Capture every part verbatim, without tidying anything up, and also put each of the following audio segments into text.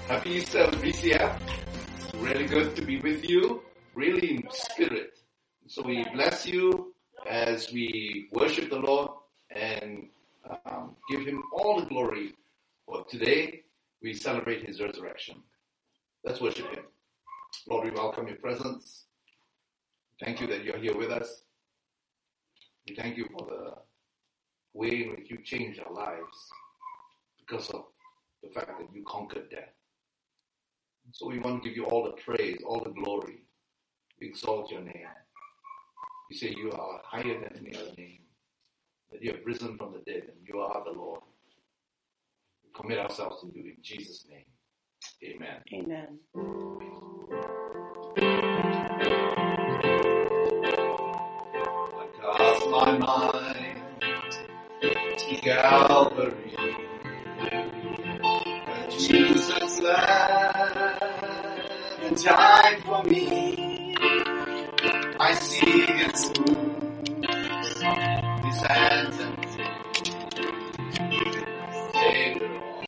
Happy Easter, V C F. Really good to be with you, really in spirit. So we bless you as we worship the Lord and um, give Him all the glory. For today, we celebrate His resurrection. Let's worship Him. Lord, we welcome your presence. Thank you that you're here with us. We thank you for the way in which you changed our lives because of the fact that you conquered death. So we want to give you all the praise, all the glory. We exalt your name. We say you are higher than any other name, that you have risen from the dead and you are the Lord. We commit ourselves to you in Jesus' name. Amen. Amen. I cast my mind to Calvary, where Jesus bled and died for me. I see His wounds, His hands and feet, saved it all.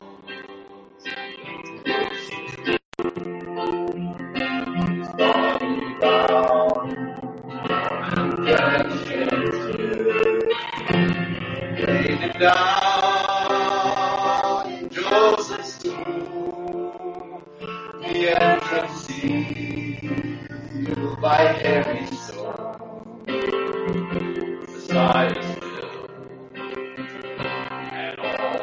Starting down and crashing through, laid it down in Joseph's tomb, the entrance sealed by every stone. The side is filled and all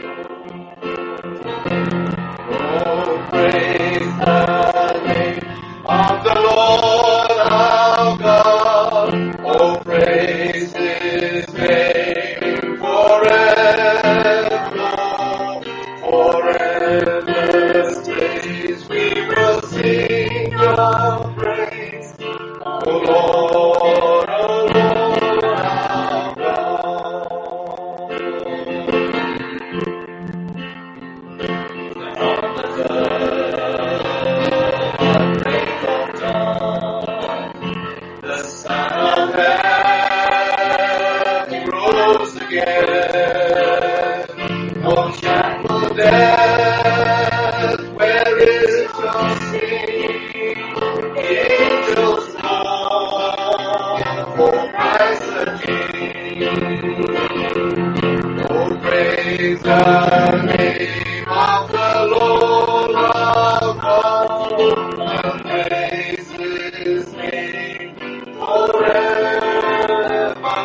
oh, praise the name of the Lord our God. Oh, praise His name forever. For endless days we will sing your praise. Oh Lord, oh Lord our God. On the third break of dawn, the Son of Heaven rose again. No shackle death, where is your sting? The angels roar, oh Christ the King. Oh, praise the name of the Lord our God, and praise His name forever.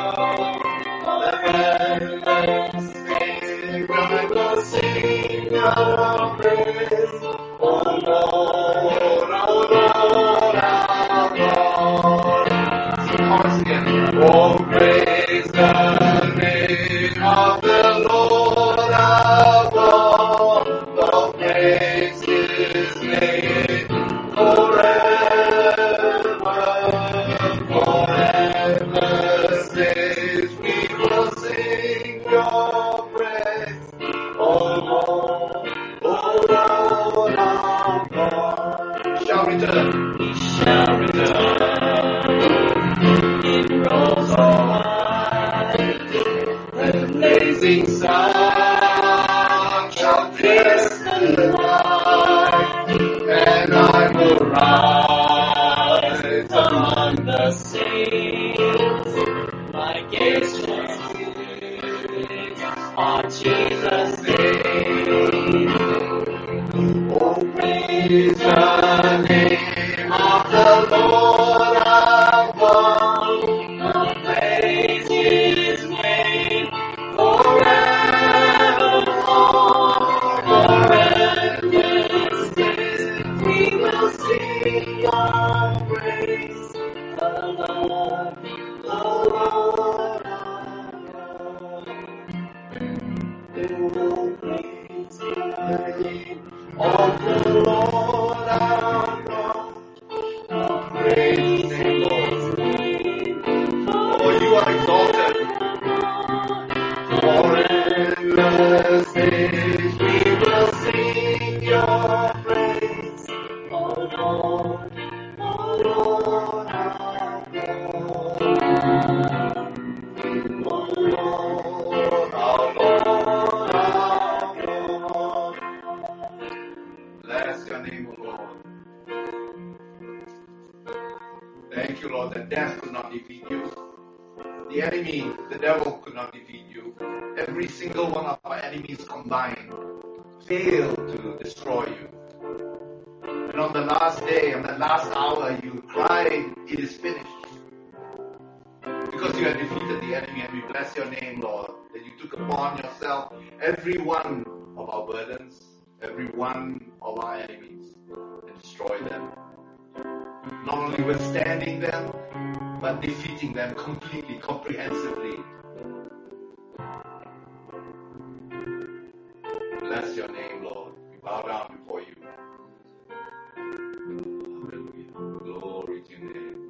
Endless days we will sing your praise. Oh Lord, oh Lord our God. Sing once again. Oh, praise the name of the Lord our God. Oh, praise His name forever. For endless days we will sing your praise. Oh Lord, oh Lord our God. Shall return. He shall return in rose of white. The blazing sun shall pierce the light, and I will rise on the sails. My gaze shall fix on Jesus' name. Oh, praise the name of the Lord our God. Oh, praise His name forevermore. For endless days we will sing your praise. The Lord, the Lord our God. Oh, praise the name of the Lord our God. Oh, praise the Lord's name. Oh, you are exalted. For endless days we will sing your praise. Oh Lord, oh Lord our God. Oh Lord, our Lord our God. you, Lord, that death could not defeat you. The enemy, the devil, could not defeat you. Every single one of our enemies combined failed to destroy you. And on the last day, on the last hour, you cried, it is finished. Because you had defeated the enemy, and we bless your name, Lord, that you took upon yourself every one of our burdens, every one of our enemies, and destroyed them. Not only withstanding them, but defeating them completely, comprehensively. Bless your name, Lord. We bow down before you. Hallelujah. Glory to your name.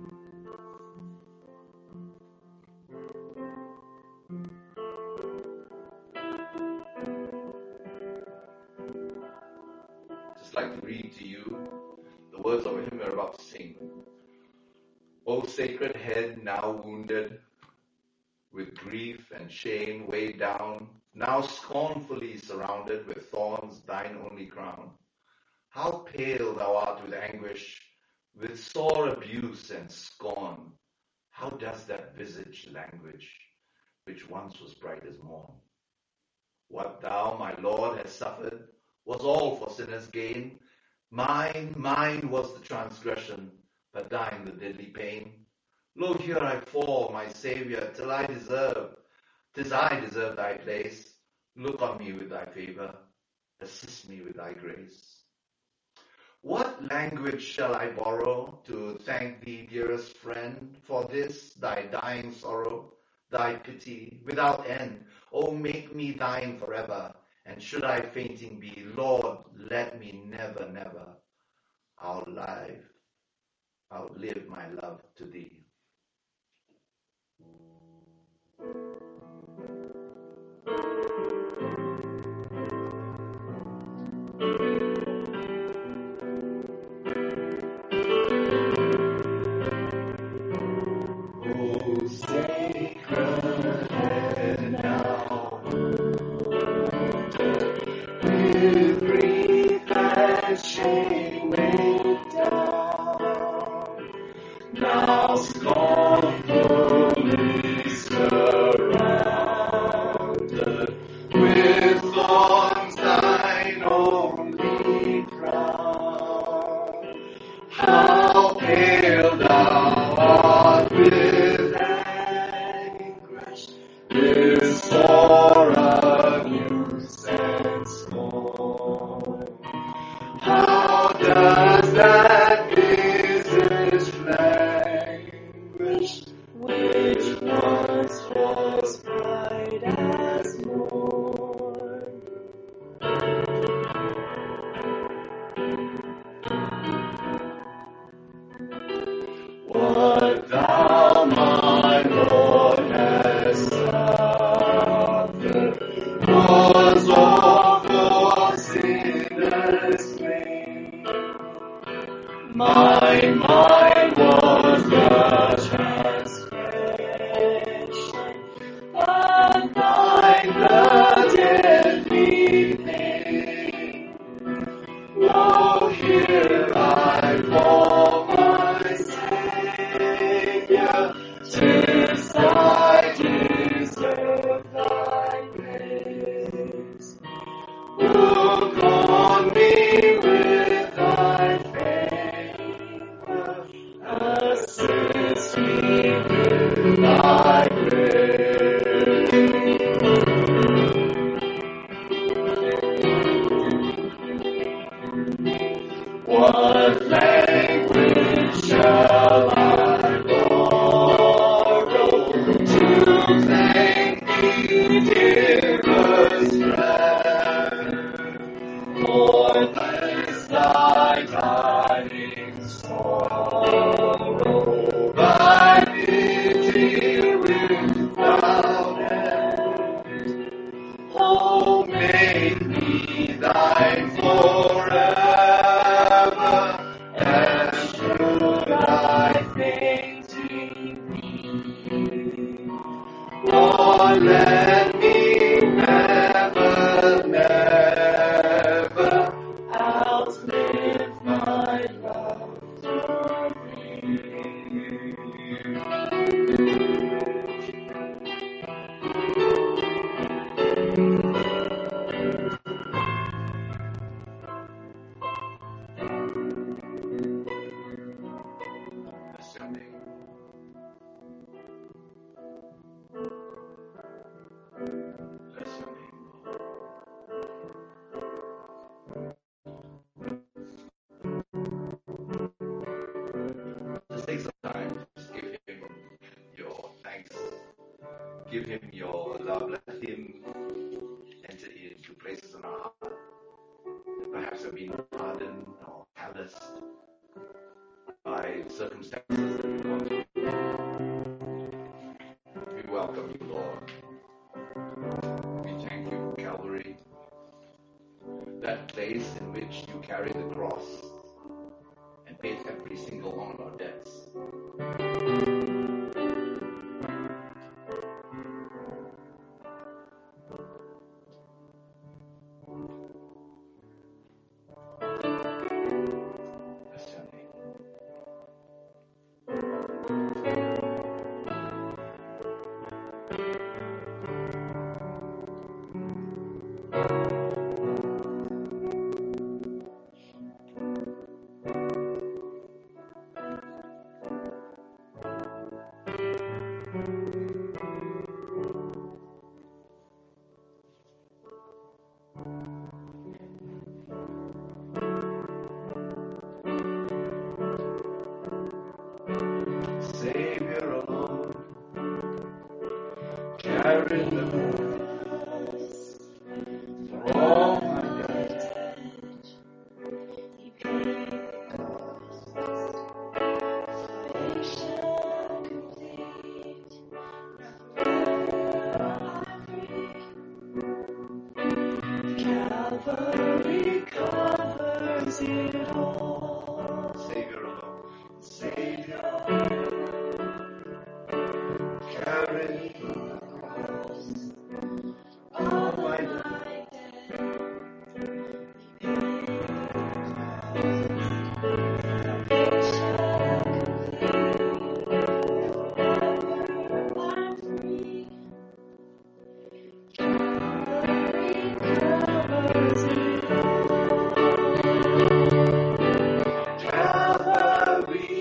Just like to read to you the words of a hymn we're about to sing. O sacred head now wounded, with grief and shame weighed down, now scornfully surrounded with thorns thine only crown. How pale thou art with anguish, with sore abuse and scorn. How does that visage languish, which once was bright as morn? What thou, my Lord, hast suffered was all for sinners' gain. Mine, mine was the transgression, but thine the deadly pain. Lo, here I fall, my Saviour, till I deserve, 'tis I deserve thy place. Look on me with thy favour, assist me with thy grace. What language shall I borrow to thank thee, dearest friend, for this thy dying sorrow, thy pity without end? Oh, make me thine forever, and should I fainting be, Lord, let me never, never outlive, outlive my love to thee. O sacred head now, with grief and shame weighed down, now scornfully surrounded with thorns thine only crown. How pale thou art with anguish, with sore abuse and scorn. How does that visage languish, which once was bright as morn? What thou, my Lord, hast suffered was all for sinners' pain. Mine, mine was the transgression, but thine the deadly pain. Lo, here I fall, my Saviour, 'tis I deserve thy grace. Look on me with thy favor, assist me with thy grace. What language shall I borrow to thank thee, dearest friend, for this thy dying sorrow, thy pity without end? Oh, make me thine forever, and should I fainting be, Lord, let me never, never outlive my give him your love. Let him enter into places in our heart that perhaps have been hardened or calloused by circumstances that we've gone through. We welcome you, Lord. We thank you for Calvary, that place in which you carry the cross and paid every single one of our debts. Bless your name. Savior alone, carry the cross for all my debt. He paid the cost, salvation complete, forever I'm free. Calvary covers it all. Savior alone, Savior carry the cross, all my life, He paid the cost, salvation complete, forever I'm free. Calvary covers it all. Calvary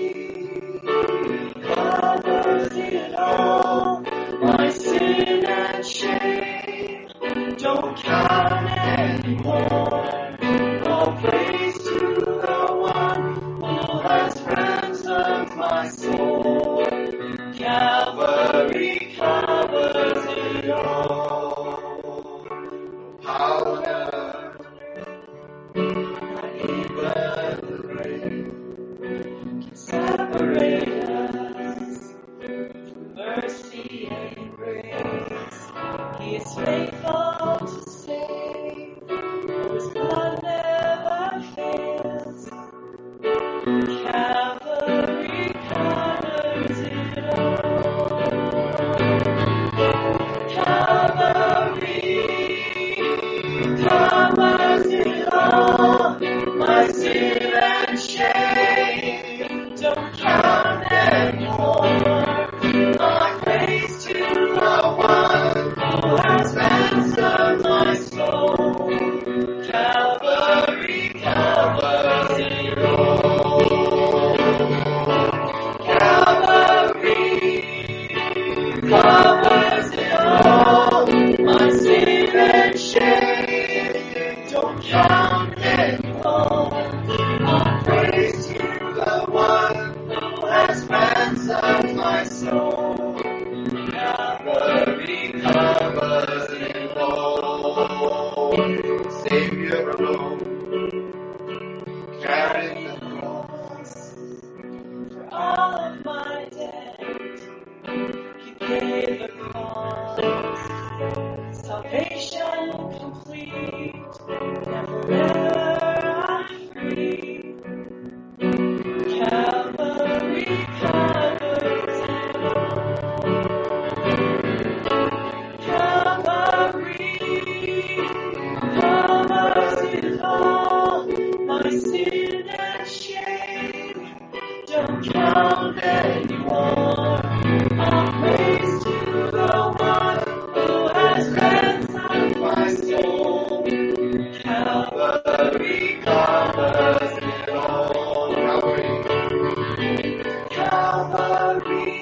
covers it all. My sin and shame don't count anymore. All praise to the one who has ransomed my soul. Calvary covers it all. Power, not even the grave can separate us from mercy and grace. He is faithful to save, His blood never fails. Calvary covers it all. Calvary covers it all. My sin and shame don't count anymore. My praise to the one who has ransomed my soul. Calvary covers it all. Calvary covers it all. My sin and shame don't count anymore. All praise to the one who has ransomed my soul. Calvary covers it all. Savior alone, carrying the cross for all of my debt. He paid the cost, salvation complete, and forever I'm free. Calvary covers it all. Calvary covers it all. My sin and shame don't count anymore. All praise to the one who has ransomed my soul. Calvary covers it all. Calvary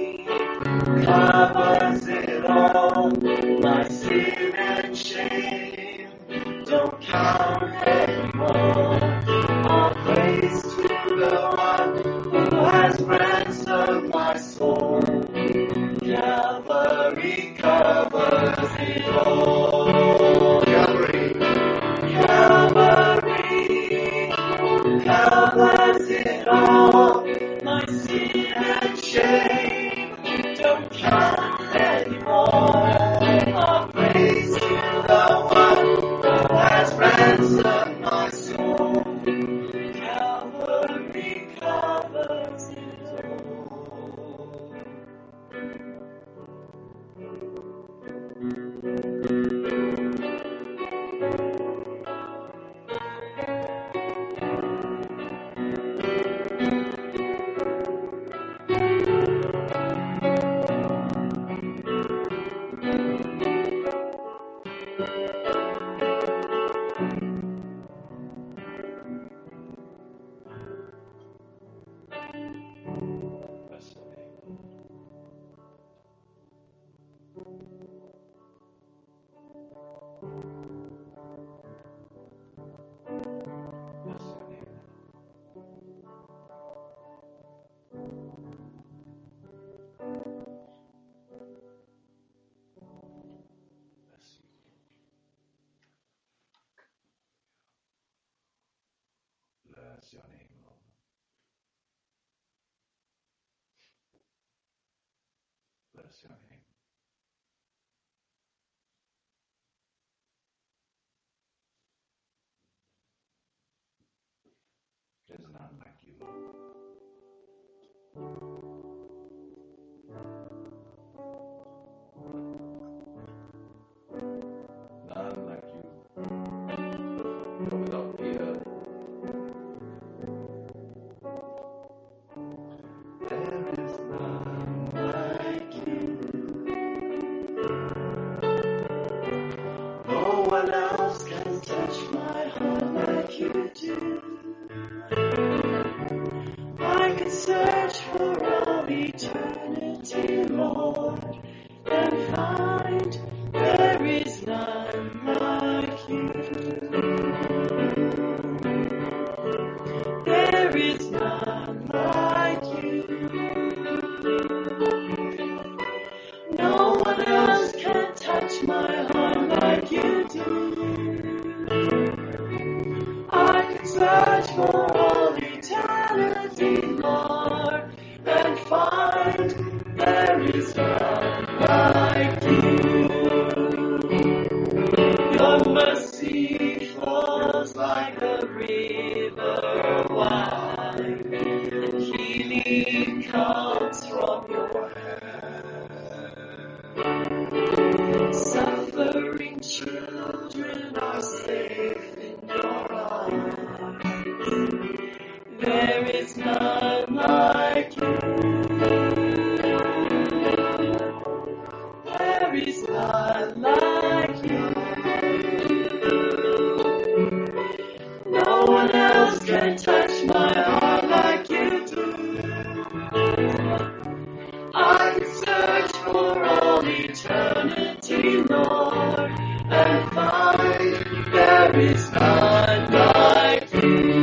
covers it all. My sin and shame don't count anymore. All praise to the one who has ransomed my soul. Calvary covers Calvary covers it all. Bless your name, Lord. Bless your name. Bless you. Bless your name, Lord. Bless your name. There's none like you, Lord. None like you. You're without peer. There is none like you. No one else can touch my heart like you do. I could search for all eternity, Lord, and find there is none like you. There is none like you. No one else can touch my heart like you do. I can search for all eternity, Lord, and find there is none like you. Your mercy flows like a river wide, and healing comes from your hand. Suffering children are safe in your arms. There is none like you. There is none like you. No one else can touch my heart like you do. I can search for all eternity, Lord, and find there is none like you.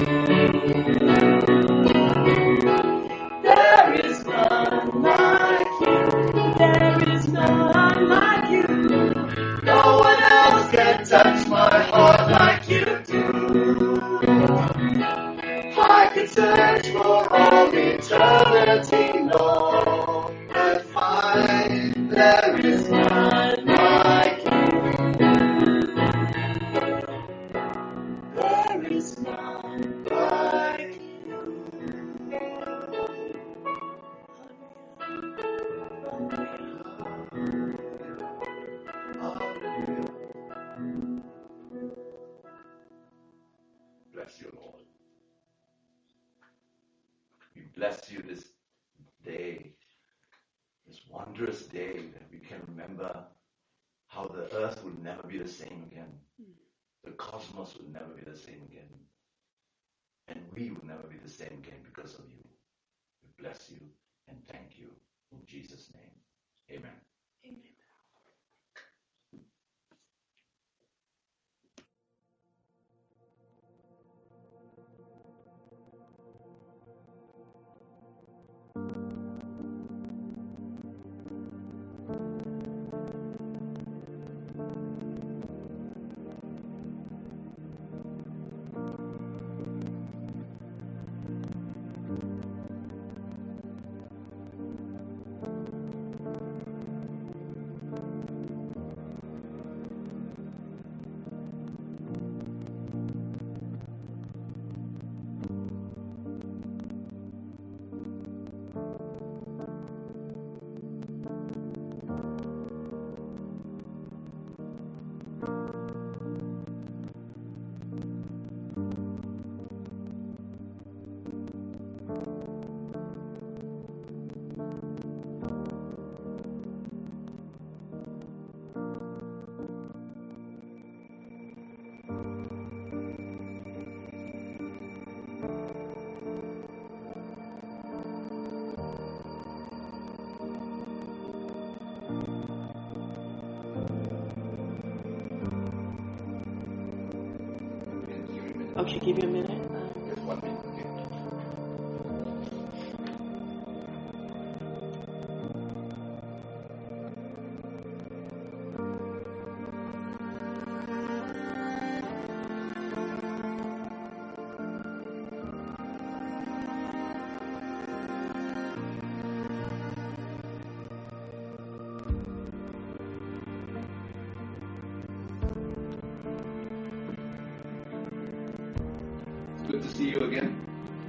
There is none like you. There is none like you. No one else can touch my heart like you do. I can search for all eternity, Lord, and find there is none like you. There is none like you. Bless you, Lord. We bless you this day, this wondrous day that we can remember how the earth will never be the same again. The cosmos will never be the same again. And we will never be the same again because of you. We bless you and thank you in Jesus' name. Amen. Amen. Okay, give you a minute. Just one minute, okay. Good to see you again.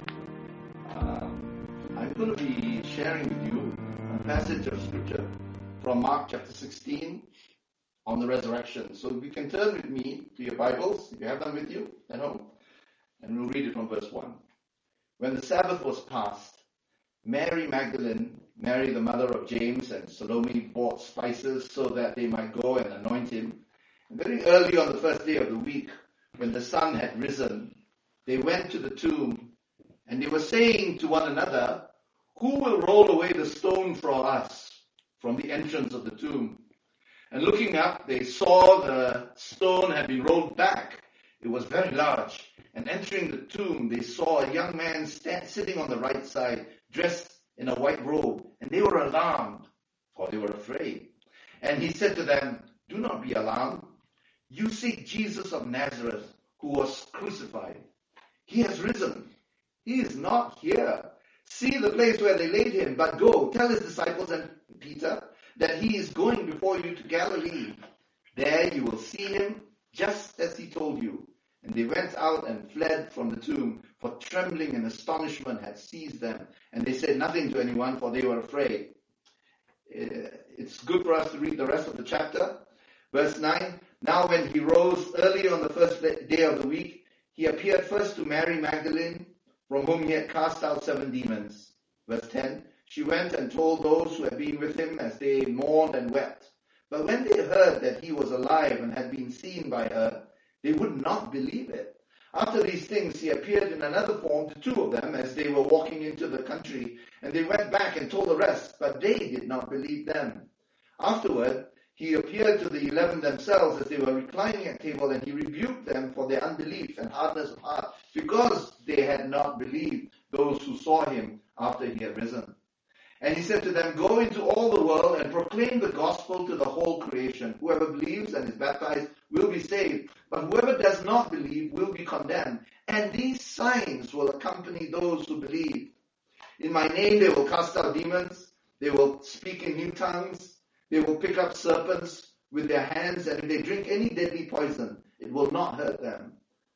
Um, I'm going to be sharing with you a passage of scripture from Mark chapter sixteen on the resurrection. So you can turn with me to your Bibles, if you have them with you at home, and we'll read it from verse one. When the Sabbath was past, Mary Magdalene, Mary the mother of James, and Salome bought spices so that they might go and anoint him. And very early on the first day of the week, when the sun had risen, they went to the tomb, and they were saying to one another, "Who will roll away the stone for us from the entrance of the tomb?" And looking up, they saw the stone had been rolled back. It was very large. And entering the tomb, they saw a young man stand, sitting on the right side, dressed in a white robe. And they were alarmed, for they were afraid. And he said to them, "Do not be alarmed. You seek Jesus of Nazareth, who was crucified. He has risen. He is not here. See the place where they laid him, but go, tell his disciples and Peter that he is going before you to Galilee. There you will see him, just as he told you." And they went out and fled from the tomb, for trembling and astonishment had seized them. And they said nothing to anyone, for they were afraid. It's good for us to read the rest of the chapter. Verse nine, now when he rose early on the first day of the week, he appeared first to Mary Magdalene, from whom he had cast out seven demons. Verse ten, she went and told those who had been with him as they mourned and wept. But when they heard that he was alive and had been seen by her, they would not believe it. After these things, he appeared in another form to two of them as they were walking into the country, and they went back and told the rest, but they did not believe them. Afterward, he appeared to the eleven themselves as they were reclining at table, and he rebuked them for their unbelief and hardness of heart, because they had not believed those who saw him after he had risen. And he said to them, "Go into all the world and proclaim the gospel to the whole creation. Whoever believes and is baptized will be saved, but whoever does not believe will be condemned. And these signs will accompany those who believe. In my name they will cast out demons, they will speak in new tongues, they will pick up serpents with their hands, and if they drink any deadly poison, it will not hurt them.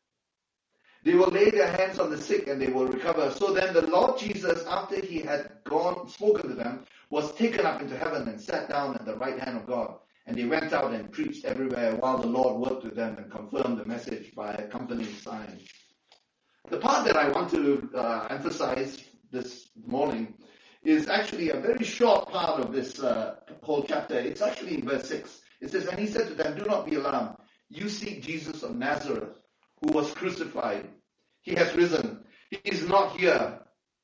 They will lay their hands on the sick and they will recover." So then the Lord Jesus, after he had gone, spoken to them, was taken up into heaven and sat down at the right hand of God. And they went out and preached everywhere while the Lord worked with them and confirmed the message by accompanying signs. The part that I want to uh, emphasize this morning is actually a very short part of this uh, whole chapter. It's actually in verse six. It says, "And he said to them, 'Do not be alarmed. You seek Jesus of Nazareth, who was crucified. He has risen. He is not here.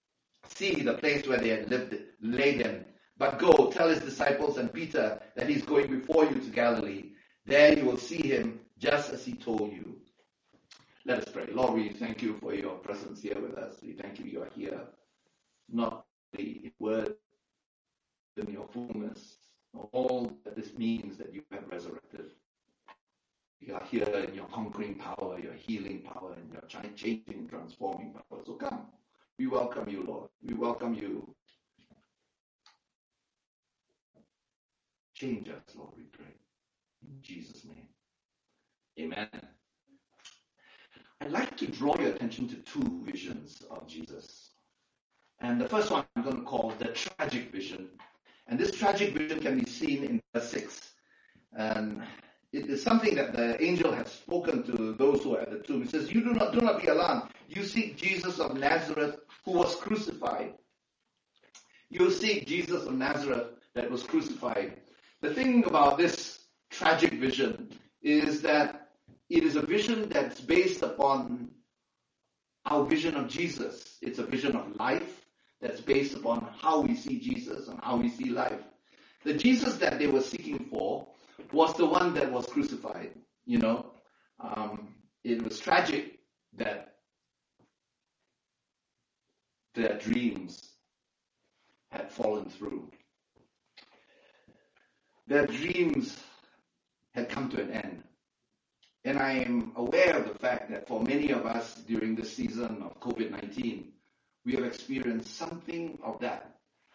See the place where they had lived, laid him. But go, tell his disciples and Peter that he's going before you to Galilee. There you will see him, just as he told you.'" Let us pray. Lord, we thank you for your presence here with us. We thank you you are here, not only in word, but in your fullness. All that this means that you have resurrected. You are here in your conquering power, your healing power, and your changing, transforming power. So come. We welcome you, Lord. We welcome you. Change us, Lord, we pray. In Jesus' name. Amen. I'd like to draw your attention to two visions of Jesus. And the first one I'm going to call the tragic vision. And this tragic vision can be seen in verse six. And it is something that the angel has spoken to those who are at the tomb. It says, "You do not, do not be alarmed. You seek Jesus of Nazareth, who was crucified." You seek Jesus of Nazareth that was crucified. The thing about this tragic vision is that it is a vision that's based upon our vision of Jesus. It's a vision of life that's based upon how we see Jesus and how we see life. The Jesus that they were seeking for was the one that was crucified. You know, um, it was tragic that their dreams had fallen through. Their dreams had come to an end. And I am aware of the fact that for many of us during this season of COVID nineteen, we have experienced something of that.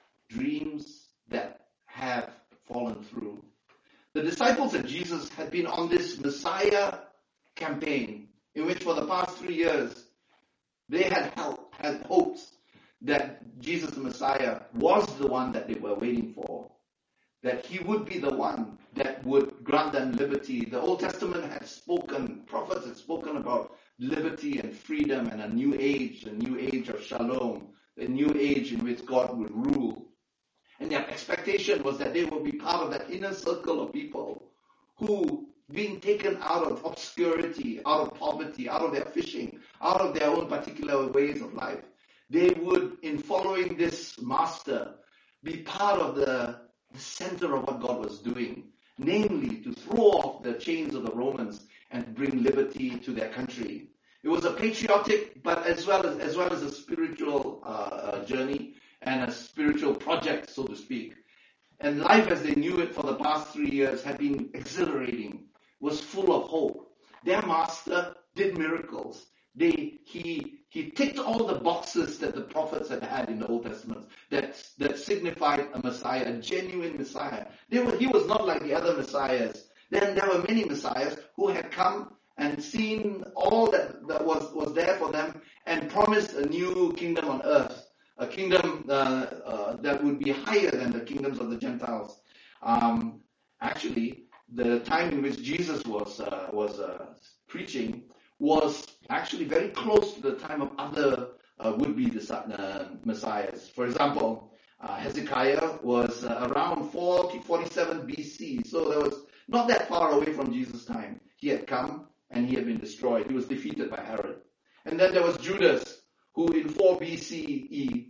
Dreams that have fallen through. The disciples of Jesus had been on this Messiah campaign in which for the past three years they had, helped, had hopes that Jesus the Messiah was the one that they were waiting for, that he would be the one that would grant them liberty. The Old Testament had spoken, prophets had spoken about liberty and freedom and a new age, a new age of shalom, a new age in which God would rule. And their expectation was that they would be part of that inner circle of people who, being taken out of obscurity, out of poverty, out of their fishing, out of their own particular ways of life, they would, in following this master, be part of the, the center of what God was doing, namely to throw off the chains of the Romans and bring liberty to their country. It was a patriotic, but as well as as well as a spiritual uh, journey and a spiritual project, so to speak. And life as they knew it for the past three years had been exhilarating, was full of hope. Their master did miracles. They, he, he ticked all the boxes that the prophets had had in the Old Testament that, that signified a Messiah, a genuine Messiah. They were, he was not like the other Messiahs. Then there were many Messiahs who had come and seen all that, that was, was there for them and promised a new kingdom on earth, a kingdom uh, uh, that would be higher than the kingdoms of the Gentiles. Um, actually, the time in which Jesus was uh, was uh, preaching was actually very close to the time of other uh, would-be uh, messiahs. For example, uh, Hezekiah was uh, around four forty-seven B C, so that was not that far away from Jesus' time. He had come and he had been destroyed. He was defeated by Herod. And then there was Judas, who in four B C E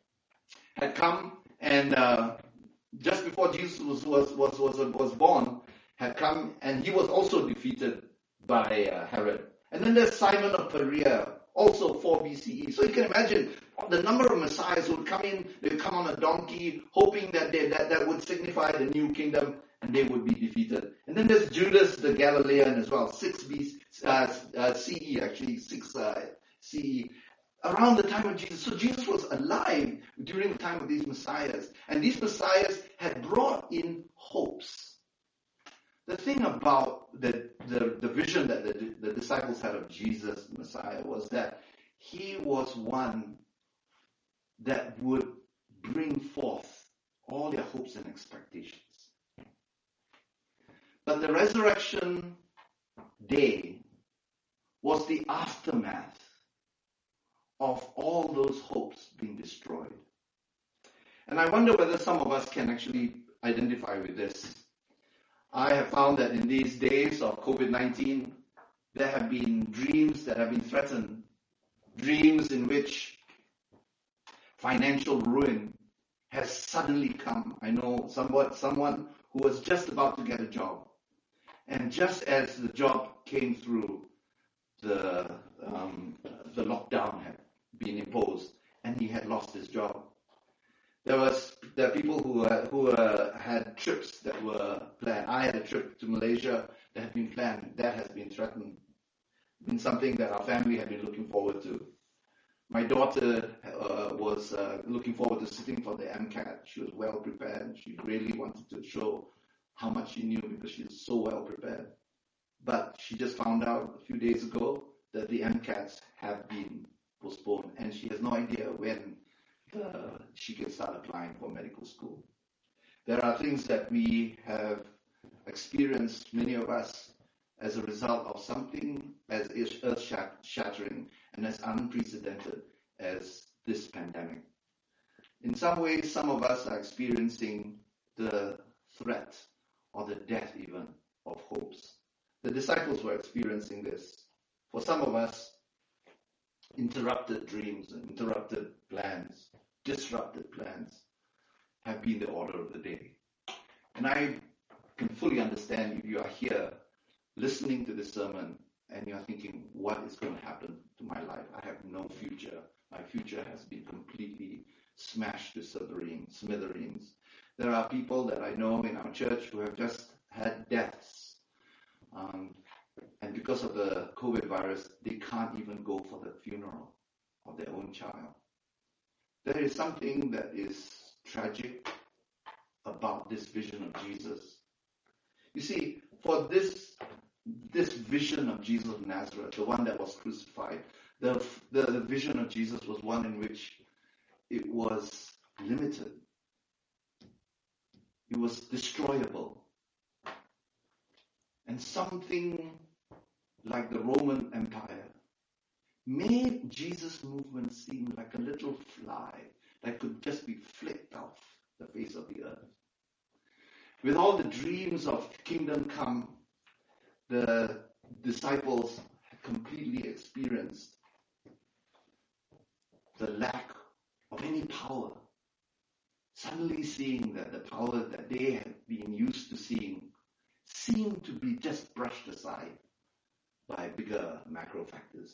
had come and uh, just before Jesus was was, was was was born, had come and he was also defeated by uh, Herod. And then there's Simon of Perea, also four B C E. So you can imagine the number of messiahs who would come in, they would come on a donkey, hoping that they, that, that would signify the new kingdom, and they would be defeated. And then there's Judas the Galilean as well, six B C, uh, uh, C E actually, six uh, C E. Around the time of Jesus. So Jesus was alive during the time of these messiahs. And these messiahs had brought in hopes. The thing about the, the, the vision that the, the disciples had of Jesus, the Messiah, was that he was one that would bring forth all their hopes and expectations. But the resurrection day was the aftermath of all those hopes being destroyed. And I wonder whether some of us can actually identify with this. I have found that in these days of COVID nineteen, there have been dreams that have been threatened. Dreams in which financial ruin has suddenly come. I know somewhat, someone who was just about to get a job. And just as the job came through, the, um, the lockdown had been imposed and he had lost his job. There was there are people who uh, who uh, had trips that were planned. I had a trip to Malaysia that had been planned. That has been threatened. Been something that our family had been looking forward to. My daughter uh, was uh, looking forward to sitting for the MCAT. She was well prepared. She really wanted to show how much she knew because she was so well prepared. But she just found out a few days ago that the MCATs have been postponed, and she has no idea when Uh, she can start applying for medical school. There are things that we have experienced, many of us, as a result of something as earth-shattering and as unprecedented as this pandemic. In some ways, some of us are experiencing the threat or the death even of hopes. The disciples were experiencing this. For some of us, interrupted dreams and interrupted plans, disrupted plans have been the order of the day. And I can fully understand if you are here listening to this sermon and you're thinking, what is going to happen to my life? I have no future. My future has been completely smashed to smithereens. smithereens. There are people that I know in our church who have just had deaths. Um, and because of the COVID virus, they can't even go for the funeral of their own child. There is something that is tragic about this vision of Jesus. You see, for this this vision of Jesus of Nazareth, the one that was crucified, the, the, the vision of Jesus was one in which it was limited. It was destroyable. And something like the Roman Empire made Jesus' movement seem like a little fly that could just be flicked off the face of the earth. With all the dreams of kingdom come, the disciples had completely experienced the lack of any power. Suddenly seeing that the power that they had been used to seeing seemed to be just brushed aside by bigger macro factors.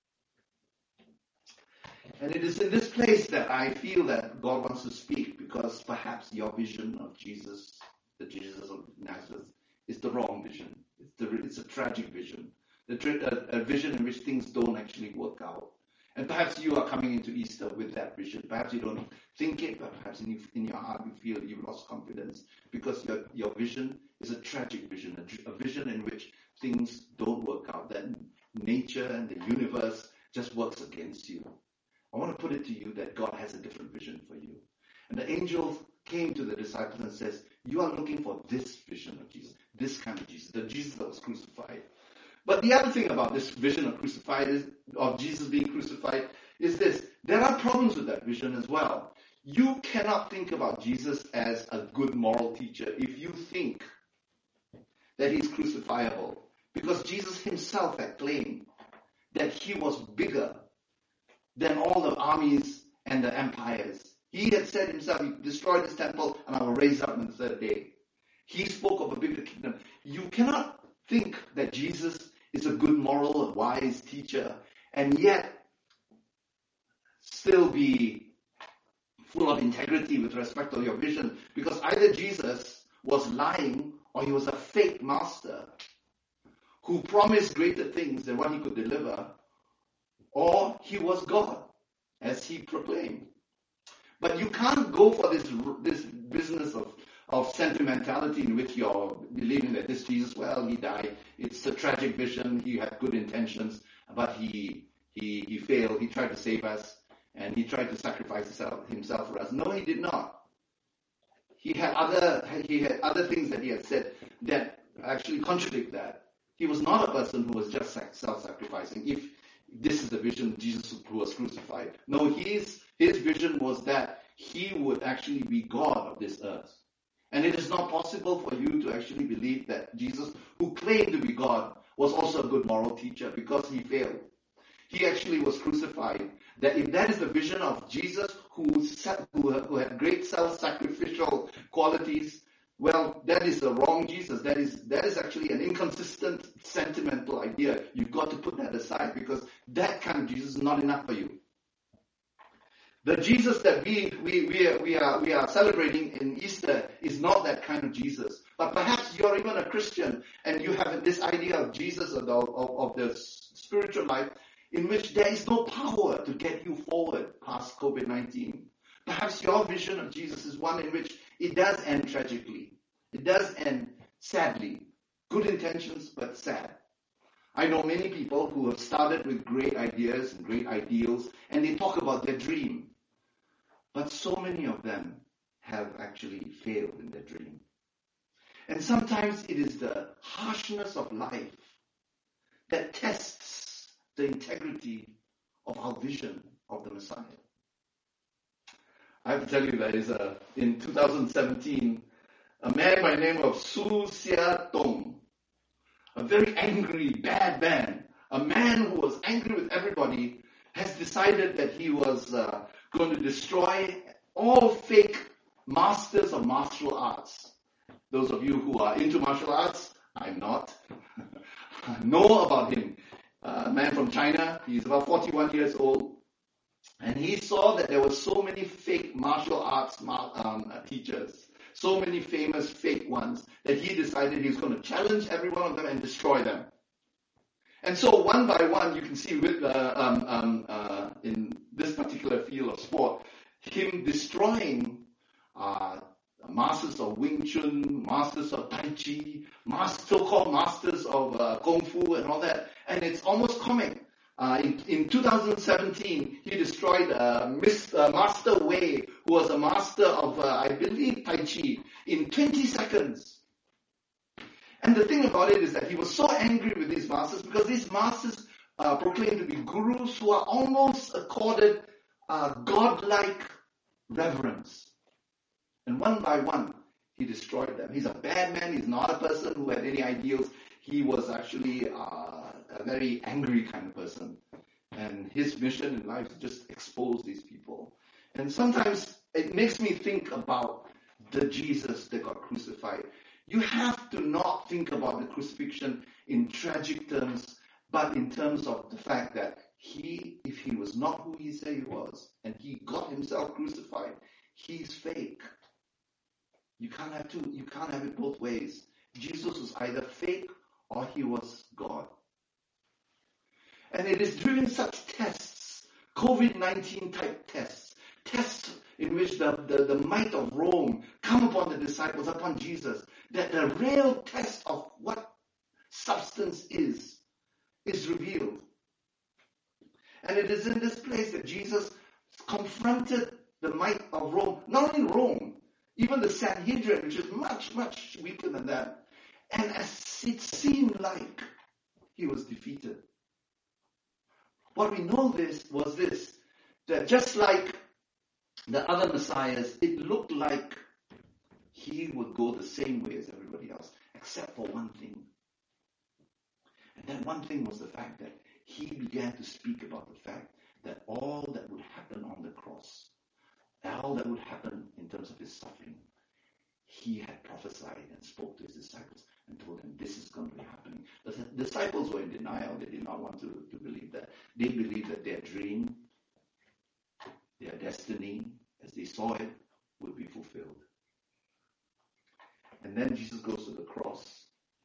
And it is in this place that I feel that God wants to speak, because perhaps your vision of Jesus, the Jesus of Nazareth, is the wrong vision. It's, the, it's a tragic vision, a, a vision in which things don't actually work out. And perhaps you are coming into Easter with that vision. Perhaps you don't think it, but perhaps in, in your heart you feel you've lost confidence because your, your vision is a tragic vision, a, a vision in which things don't work out, that nature and the universe just works against you. I want to put it to you that God has a different vision for you. And the angel came to the disciples and says, you are looking for this vision of Jesus, this kind of Jesus, the Jesus that was crucified. But the other thing about this vision of crucified is, of Jesus being crucified, is this. There are problems with that vision as well. You cannot think about Jesus as a good moral teacher if you think that he's crucifiable. Because Jesus himself had claimed that he was bigger than all the armies and the empires. He had said himself, he destroyed this temple and I will raise up on the third day. He spoke of a bigger kingdom. You cannot think that Jesus is a good moral and wise teacher and yet still be full of integrity with respect to your vision, because either Jesus was lying or he was a fake master who promised greater things than what he could deliver, or he was God, as he proclaimed. But you can't go for this this business of, of sentimentality in which you're believing that this Jesus, well, he died. It's a tragic vision. He had good intentions, but he he he failed. He tried to save us, and he tried to sacrifice himself, himself for us. No, he did not. He had other he had other things that he had said that actually contradict that. He was not a person who was just self-sacrificing. If this is the vision of Jesus who was crucified. No, his, his vision was that he would actually be God of this earth. And it is not possible for you to actually believe that Jesus, who claimed to be God, was also a good moral teacher, because he failed. He actually was crucified. That if that is the vision of Jesus, who, who, who had great self-sacrificial qualities, well, that is the wrong Jesus. That is that is actually an inconsistent, sentimental idea. You've got to put that aside, because that kind of Jesus is not enough for you. The Jesus that we we we are, we are we are celebrating in Easter is not that kind of Jesus. But perhaps you're even a Christian and you have this idea of Jesus, of the, of, of the spiritual life, in which there is no power to get you forward past COVID nineteen. Perhaps your vision of Jesus is one in which it does end tragically. It does end sadly. Good intentions, but sad. I know many people who have started with great ideas and great ideals, and they talk about their dream. But so many of them have actually failed in their dream. And sometimes it is the harshness of life that tests the integrity of our vision of the Messiah. I have to tell you that is a, in two thousand seventeen, a man by the name of Su Sia Tong, a very angry, bad man, a man who was angry with everybody, has decided that he was uh, going to destroy all fake masters of martial arts. Those of you who are into martial arts, I'm not. know about him. Uh, a man from China, he's about forty-one years old. And he saw that there were so many fake martial arts um, teachers, so many famous fake ones, that he decided he was going to challenge every one of them and destroy them. And so one by one, you can see with uh, um, um, uh, in this particular field of sport, him destroying uh, masters of Wing Chun, masters of Tai Chi, master, so-called masters of uh, Kung Fu and all that. And it's almost comic. Uh, in, in two thousand seventeen, he destroyed uh, Miss, uh, Master Wei, who was a master of, uh, I believe, Tai Chi, in twenty seconds. And the thing about it is that he was so angry with these masters because these masters uh, proclaimed to be gurus who are almost accorded uh, godlike reverence. And one by one, he destroyed them. He's a bad man. He's not a person who had any ideals. He was actually uh, a very angry kind of person. And his mission in life is just expose these people. And sometimes it makes me think about the Jesus that got crucified. You have to not think about the crucifixion in tragic terms, but in terms of the fact that he, if he was not who he said he was, and he got himself crucified, he's fake. You can't have two, you can't have it both ways. Jesus was either fake or he was God. And it is during such tests, COVID nineteen type tests, tests in which the, the, the might of Rome come upon the disciples, upon Jesus, that the real test of what substance is, is revealed. And it is in this place that Jesus confronted the might of Rome, not only Rome, even the Sanhedrin, which is much, much weaker than that. And as it seemed like he was defeated. What we know this was this, that just like the other messiahs, it looked like he would go the same way as everybody else, except for one thing. And that one thing was the fact that he began to speak about the fact that all that would happen on the cross, all that would happen in terms of his suffering, he had prophesied and spoke to his disciples and told them this is going to be happening. The disciples were in denial. They did not want to, to believe that. They believed that their dream, their destiny, as they saw it, would be fulfilled. And then Jesus goes to the cross.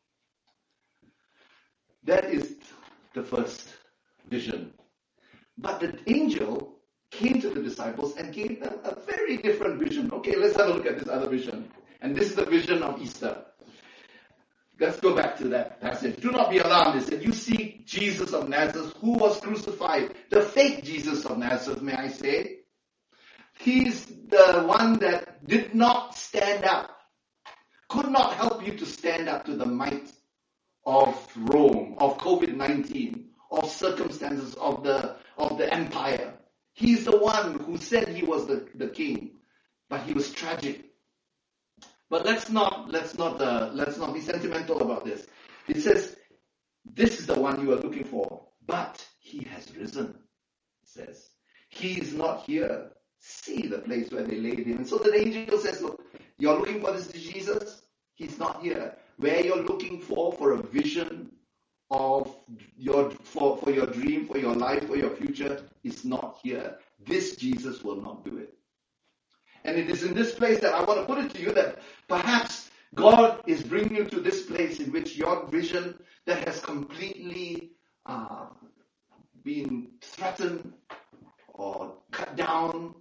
That is the first vision. But the angel came to the disciples and gave them a very different vision. Okay, let's have a look at this other vision. And this is the vision of Easter. Let's go back to that passage. Do not be alarmed. It said, you see Jesus of Nazareth who was crucified. The fake Jesus of Nazareth, may I say. He's the one that did not stand up. Could not help you to stand up to the might of Rome, of COVID nineteen, of circumstances of the of the empire. He's the one who said he was the, the king, but he was tragic. But let's not let's not uh, let's not be sentimental about this. It says, this is the one you are looking for, but he has risen. It says, he is not here. See the place where they laid him. And so the angel says, look, you're looking for this Jesus? He's not here. Where you're looking for, for a vision of your for, for your dream, for your life, for your future, is not here. This Jesus will not do it. And it is in this place that I want to put it to you that perhaps God is bringing you to this place in which your vision that has completely uh, been threatened or cut down,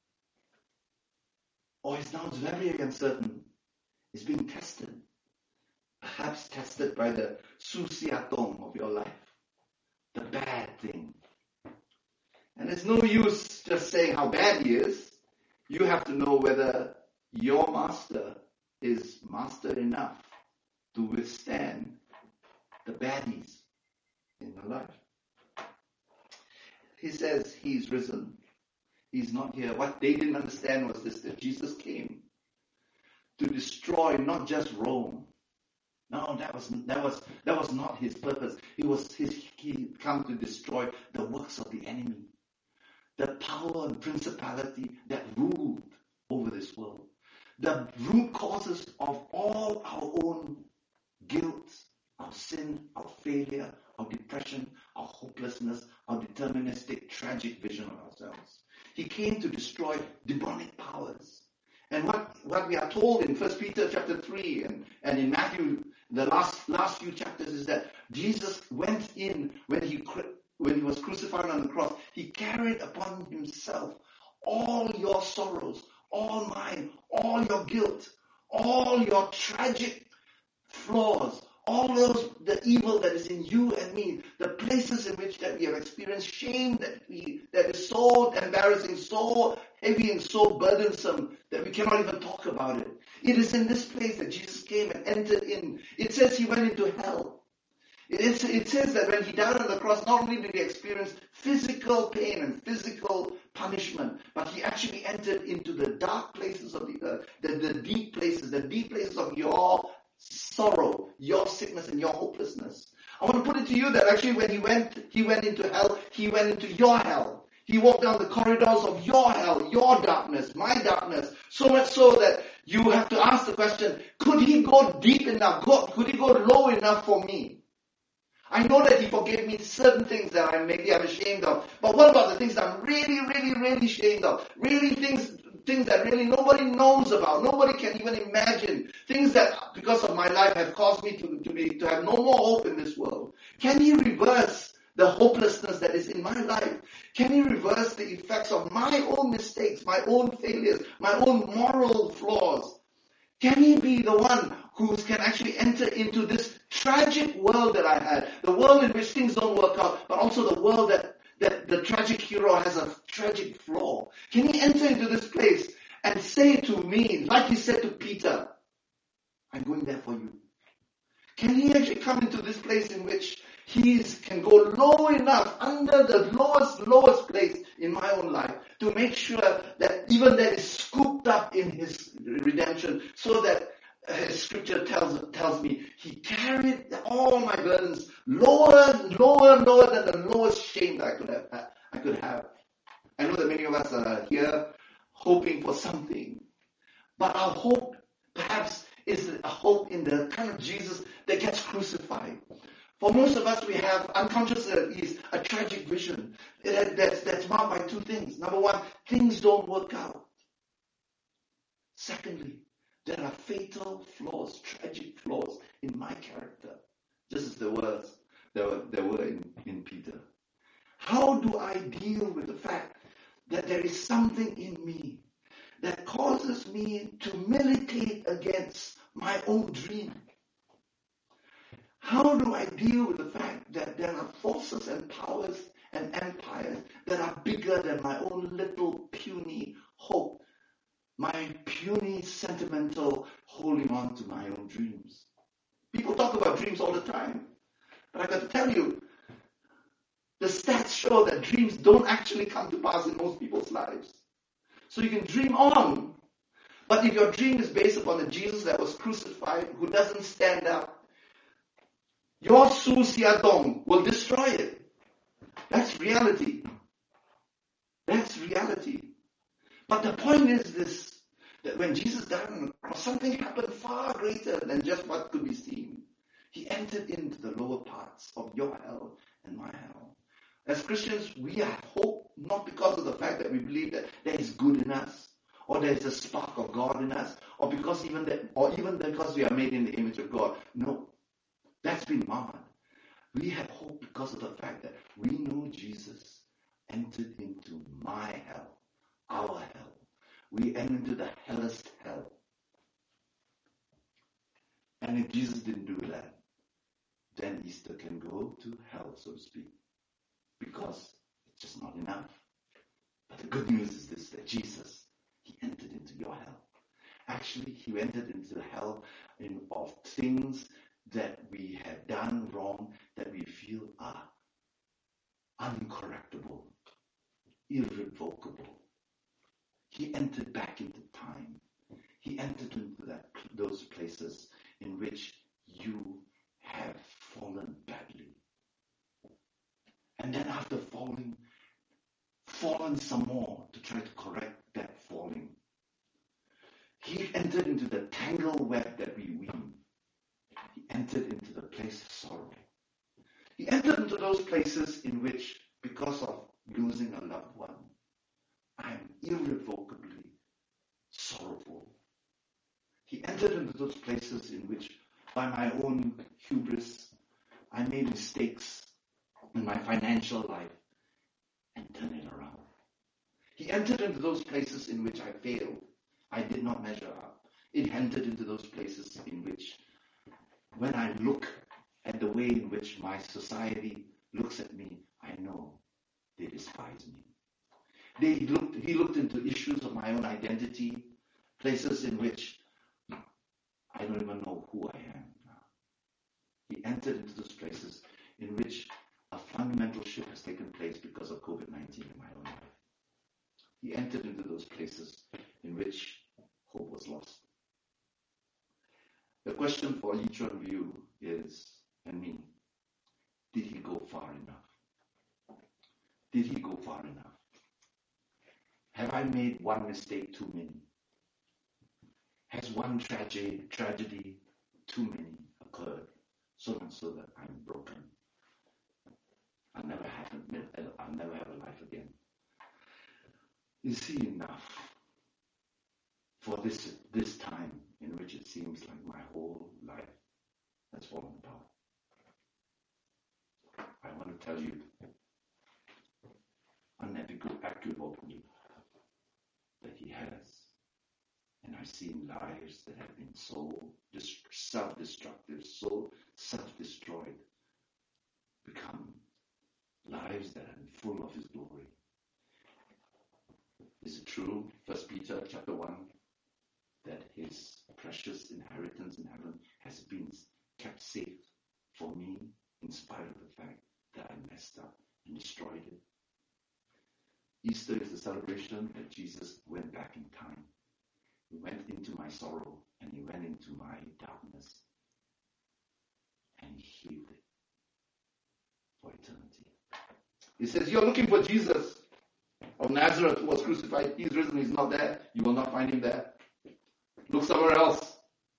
or is now very uncertain, is being tested. Perhaps tested by the susiatong of your life, the bad thing. And it's no use just saying how bad he is. You have to know whether your master is master enough to withstand the baddies in your life. He says he's risen. He's not here. What they didn't understand was this, that Jesus came to destroy not just Rome. No, that was that was that was not his purpose. He was his he come to destroy the works of the enemy, the power and principality that ruled over this world, the root causes of all our own guilt, our our sin, our failure, our depression, our hopelessness, our deterministic, tragic vision of ourselves. He came to destroy demonic powers. And what, what we are told in First Peter chapter three and, and in Matthew, the last, last few chapters, is that Jesus went in when he, when he was crucified on the cross. He carried upon himself all your sorrows, all mine, all your guilt, all your tragic flaws, all those, the evil that is in you and me, the places in which that we have experienced shame that we, that is so embarrassing, so heavy and so burdensome that we cannot even talk about it. It is in this place that Jesus came and entered in. It says he went into hell. It, is, it says that when he died on the cross, not only did he experience physical pain and physical punishment, but he actually entered into the dark places of the earth, the, the deep places, the deep places of your sorrow, your sickness, and your hopelessness. I want to put it to you that actually when he went, he went into hell, he went into your hell. He walked down the corridors of your hell, your darkness, my darkness, so much so that you have to ask the question, could he go deep enough? Go, could he go low enough for me? I know that he forgave me certain things that I maybe I'm ashamed of, but what about the things that I'm really, really, really ashamed of? Really things things that really nobody knows about, nobody can even imagine, things that because of my life have caused me to, to, be, to have no more hope in this world. Can he reverse the hopelessness that is in my life? Can he reverse the effects of my own mistakes, my own failures, my own moral flaws? Can he be the one who can actually enter into this tragic world that I had, the world in which things don't work out, but also the world that that the tragic hero has a tragic flaw? Can he enter into this place and say to me, like he said to Peter, I'm going there for you? Can he actually come into this place in which he can go low enough, under the lowest, lowest place in my own life, to make sure that even that is scooped up in his redemption, so that His scripture tells tells me he carried all my burdens lower, lower, lower than the lowest shame that I could have. I could have. I know that many of us are here hoping for something, but our hope perhaps is a hope in the kind of Jesus that gets crucified. For most of us, we have unconscious at least a tragic vision that, that's, that's marked by two things. Number one, things don't work out. Secondly, there are fatal flaws, tragic flaws in my character, just as there was there were, there were in, in Peter. How do I deal with the fact that there is something in me that causes me to militate against my own dream? How do I deal with the fact that there are forces and powers and empires that are bigger than my own little puny hope? My puny, sentimental holding on to my own dreams. People talk about dreams all the time. But I got to tell you, the stats show that dreams don't actually come to pass in most people's lives. So you can dream on. But if your dream is based upon the Jesus that was crucified, who doesn't stand up, your Su Xiadong will destroy it. That's reality. That's reality. But the point is this, that when Jesus died on the cross, something happened far greater than just what could be seen. He entered into the lower parts of your hell and my hell. As Christians, we have hope not because of the fact that we believe that there is good in us, or there is a spark of God in us, or because even that, or even because we are made in the image of God. No, that's been marred. We have hope because of the fact that we know Jesus entered into my hell. Our hell. We enter into the hellest hell. And if Jesus didn't do that, then Easter can go to hell, so to speak. Because it's just not enough. But the good news is this, that Jesus, he entered into your hell. Actually, he entered into the hell in, of things that we have done wrong, that we feel are uncorrectable, irrevocable. He entered back into time. He entered into that, those places in which you have fallen badly. And then after falling, fallen some more to try to correct that falling. He entered into the tangled web that we weave. He entered into the place of sorrow. He entered into those places in which, because of losing a loved one, I am irrevocably sorrowful. He entered into those places in which, by my own hubris, I made mistakes in my financial life and turned it around. He entered into those places in which I failed. I did not measure up. It entered into those places in which, when I look at the way in which my society looks at me, I know they despise me. They looked, he looked into issues of my own identity, places in which I don't even know who I am now. He entered into those places in which a fundamental shift has taken place because of COVID nineteen in my own life. He entered into those places in which hope was lost. The question for each one of you is, and me, did he go far enough? Did he go far enough? Have I made one mistake too many? Has one tragedy, tragedy too many occurred, so much so that I'm broken? I'll never have a, I'll never have a life again. Is he enough for this this time in which it seems like my whole life has fallen apart? I want to tell you unequivocally that he has. And I've seen lives that have been so self-destructive, so self-destroyed, become lives that are full of his glory. Is it true, First Peter chapter one, that his precious inheritance in heaven has been kept safe for me in spite of the fact that I messed up and destroyed it? Easter is the celebration that Jesus went back in time. He went into my sorrow and he went into my darkness and he healed it for eternity. He says, you're looking for Jesus of Nazareth who was crucified. He's risen. He's not there. You will not find him there. Look somewhere else.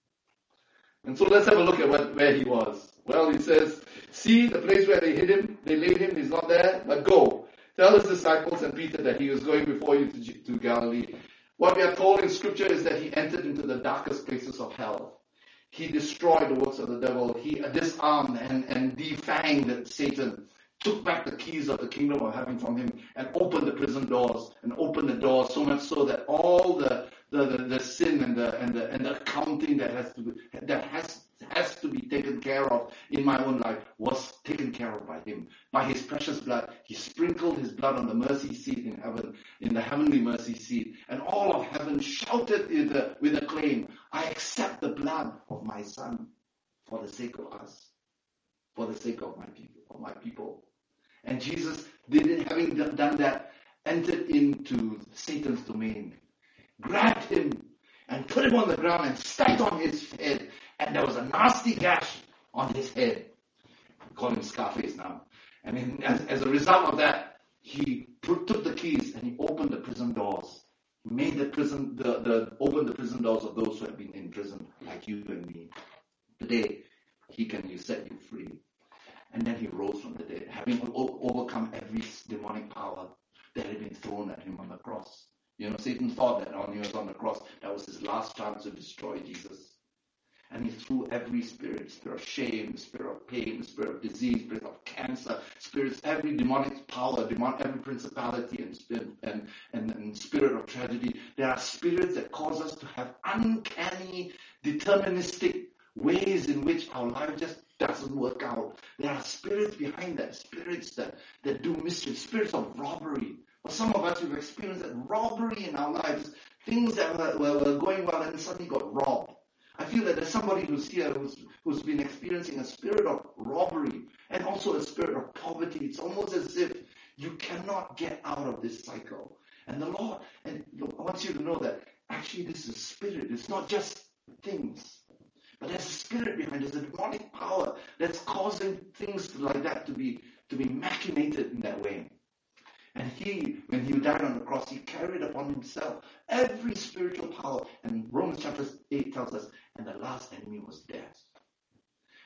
And so let's have a look at what, where he was. Well, he says, see the place where they hid him. They laid him. He's not there. But go. Tell his disciples and Peter that he was going before you to, to Galilee. What we are told in Scripture is that he entered into the darkest places of hell. He destroyed the works of the devil. He disarmed and, and defanged Satan, took back the keys of the kingdom of heaven from him, and opened the prison doors, and opened the doors so much so that all the the, the, the sin and the and the and the accounting that has to be, that has has to be taken care of in my own life was taken care of by him. By his precious blood, he sprinkled his blood on the mercy seat in heaven, in the heavenly mercy seat, and all of heaven shouted with a, with acclaim, I accept the blood of my son for the sake of us, for the sake of my people, of my people. And Jesus, didn't, having done that, entered into Satan's domain, grabbed him, and put him on the ground and stepped on his head. And there was a nasty gash on his head. We call him Scarface now. And in, as, as a result of that, he put, took the keys and he opened the prison doors. He made the prison, the, the opened the prison doors of those who have been in prison, like you and me. Today, he can set you free. And then he rose from the dead, having o- overcome every demonic power that had been thrown at him on the cross. You know, Satan thought that when he was on the cross, that was his last chance to destroy Jesus. And he threw every spirit, spirit of shame, spirit of pain, spirit of disease, spirit of cancer, spirits, every demonic power, demon, every principality and spirit and, and, and spirit of tragedy. There are spirits that cause us to have uncanny, deterministic ways in which our life just doesn't work out. There are spirits behind that, spirits that, that do mischief, spirits of robbery. For some of us, we've experienced that robbery in our lives, things that were, were, were going well and suddenly got robbed. I feel that there's somebody who's here who's, who's been experiencing a spirit of robbery and also a spirit of poverty. It's almost as if you cannot get out of this cycle. And the Lord, and I want you to know that actually this is a spirit. It's not just things. But there's a spirit behind it. There's a demonic power that's causing things like that to be to be machinated in that way. And he, when he died on the cross, he carried upon himself every spiritual power. And Romans chapter eight tells us, and the last enemy was death.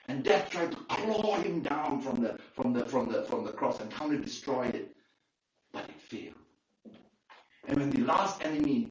And death tried to claw him down from the from the from the from the cross and come to destroy it. But it failed. And when the last enemy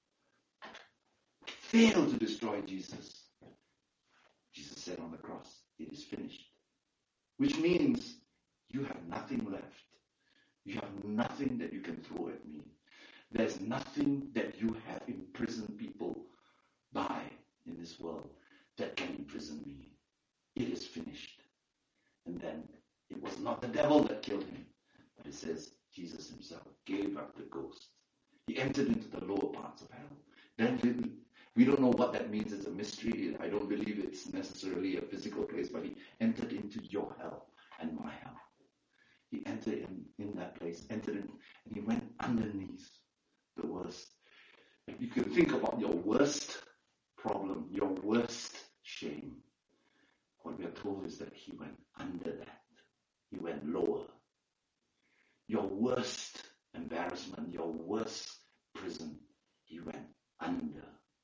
failed to destroy Jesus, Jesus said on the cross, it is finished. Which means you have nothing left. You have nothing that you can throw at me. There's nothing that you have imprisoned people by in this world that can imprison me. It is finished. And then it was not the devil that killed him, but it says Jesus himself gave up the ghost. He entered into the lower parts of hell. Then we don't know what that means. It's a mystery. I don't believe it's necessarily a physical place, but he entered into your hell and my hell. He entered in, in that place, entered in, and he went underneath the worst. You can think about your worst problem, your worst shame. What we are told is that he went under that. He went lower. Your worst embarrassment, your worst prison, he went under.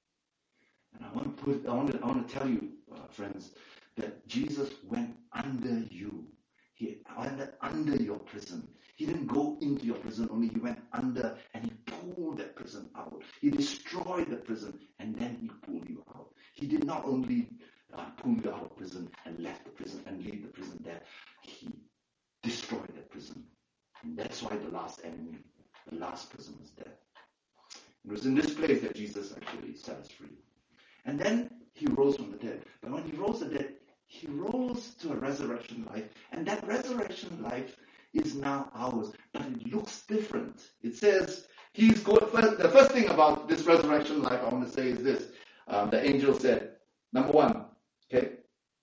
And I want to put, I want to, I want to tell you, uh, friends, that Jesus went under you. He went under your prison. He didn't go into your prison only. He went under and he pulled that prison out. He destroyed the prison and then he pulled you out. He did not only uh, pull you out of prison and left the prison and leave the prison there. He destroyed that prison. And that's why the last enemy, the last prison was death. It was in this place that Jesus actually set us free. And then he rose from the dead. But when he rose from the dead, he rose to a resurrection life. And that resurrection life is now ours. But it looks different. It says, he's going, first, the first thing about this resurrection life I want to say is this. Um, the angel said, number one, okay,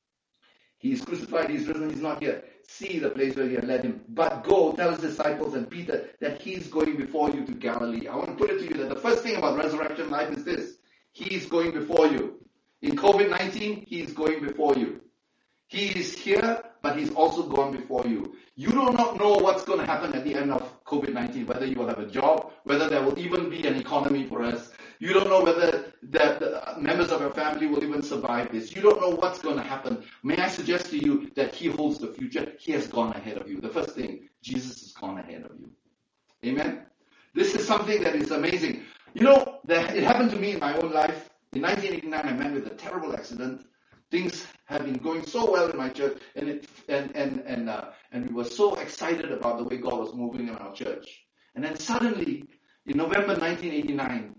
he's crucified, he's risen, he's not here. See the place where you had led him. But go, tell his disciples and Peter that he's going before you to Galilee. I want to put it to you that the first thing about resurrection life is this. He's going before you. In covid nineteen, he's going before you. He is here, but he's also gone before you. You do not know what's going to happen at the end of covid nineteen, whether you will have a job, whether there will even be an economy for us. You don't know whether the, the members of your family will even survive this. You don't know what's going to happen. May I suggest to you that he holds the future. He has gone ahead of you. The first thing, Jesus has gone ahead of you. Amen? This is something that is amazing. You know, it happened to me in my own life. In nineteen eighty-nine, I met with a terrible accident. Things have been going so well in my church, and it, and and and uh, and we were so excited about the way God was moving in our church. And then suddenly, in November nineteen eighty-nine,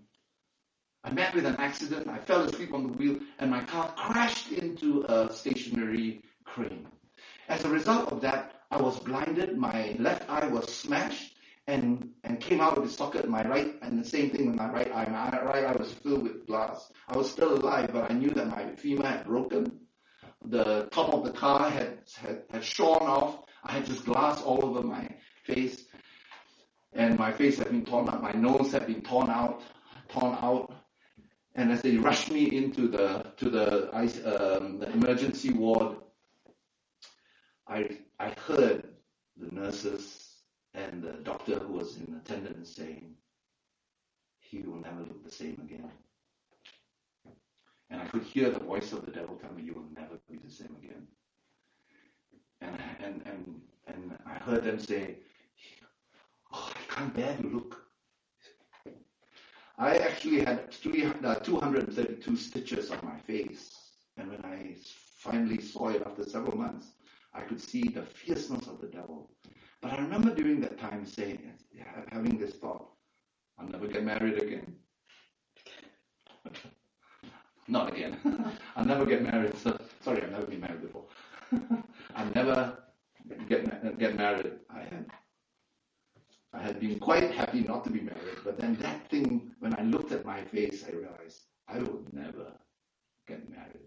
I met with an accident. I fell asleep on the wheel, and my car crashed into a stationary crane. As a result of that, I was blinded. My left eye was smashed and and came out of the socket. My right, and the same thing with my right eye. My right eye was filled with glass. I was still alive, but I knew that my femur had broken. The top of the car had, had, had shorn off. I had just glass all over my face. And my face had been torn out. My nose had been torn out, torn out. And as they rushed me into the to the, um, the emergency ward, I I heard the nurses and the doctor who was in attendance saying, he will never look the same again. And I could hear the voice of the devil tell me, you will never be the same again. And and and and I heard them say, oh, I can't bear to look. I actually had two hundred thirty-two stitches on my face. And when I finally saw it after several months, I could see the fierceness of the devil. But I remember during that time saying, having this thought, I'll never get married again. Not again. I'll never get married. So, sorry, I've never been married before. I'll never get get married. I had I had been quite happy not to be married, but then that thing, when I looked at my face, I realized I would never get married.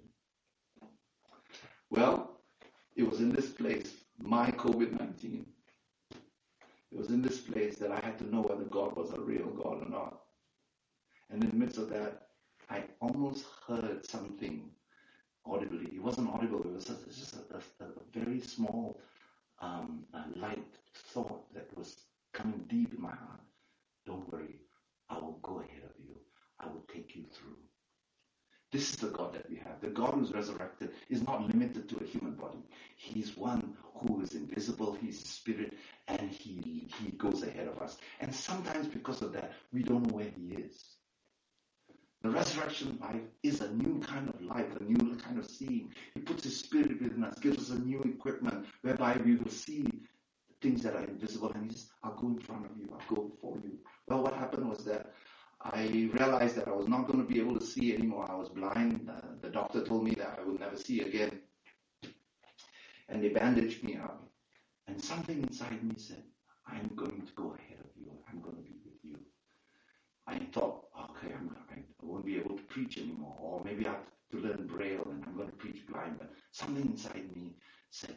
Well, it was in this place, my covid nineteen. It was in this place that I had to know whether God was a real God or not. And in the midst of that, I almost heard something audibly. It wasn't audible. It was just, just a, a, a very small, um, a light thought that was coming deep in my heart. Don't worry. I will go ahead of you. I will take you through. This is the God that we have. the God who's resurrected, is not limited to a human body. He's one who is invisible, he's a spirit, and he, he goes ahead of us. And sometimes because of that, we don't know where he is. The resurrection life is a new kind of life, a new kind of seeing. He puts his spirit within us, gives us a new equipment whereby we will see things that are invisible, and he says, I'll go in front of you, I'll go before you. Well, what happened was that I realized that I was not going to be able to see anymore. I was blind. Uh, the doctor told me that I would never see again. And they bandaged me up. And something inside me said, I'm going to go ahead of you. I'm going to be with you. I thought, okay, I'm, I won't be able to preach anymore. Or maybe I have to learn Braille and I'm going to preach blind. But something inside me said,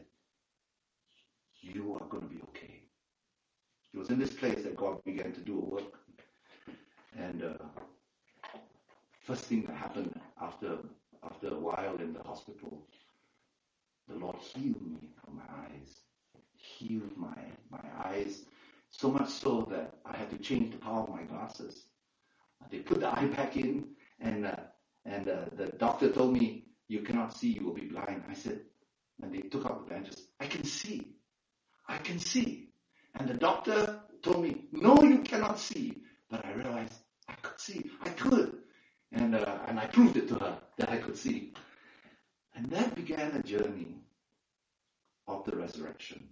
you are going to be okay. It was in this place that God began to do a work. And uh, first thing that happened after after a while in the hospital, the Lord healed me from my eyes. Healed my, my eyes, so much so that I had to change the power of my glasses. They put the eye back in, and uh, and uh, the doctor told me, you cannot see, you will be blind. I said, and they took out the bandages, I can see. I can see. And the doctor told me, no, you cannot see. But I realized I could see. I could. And uh, and I proved it to her that I could see. And that began a journey of the resurrection.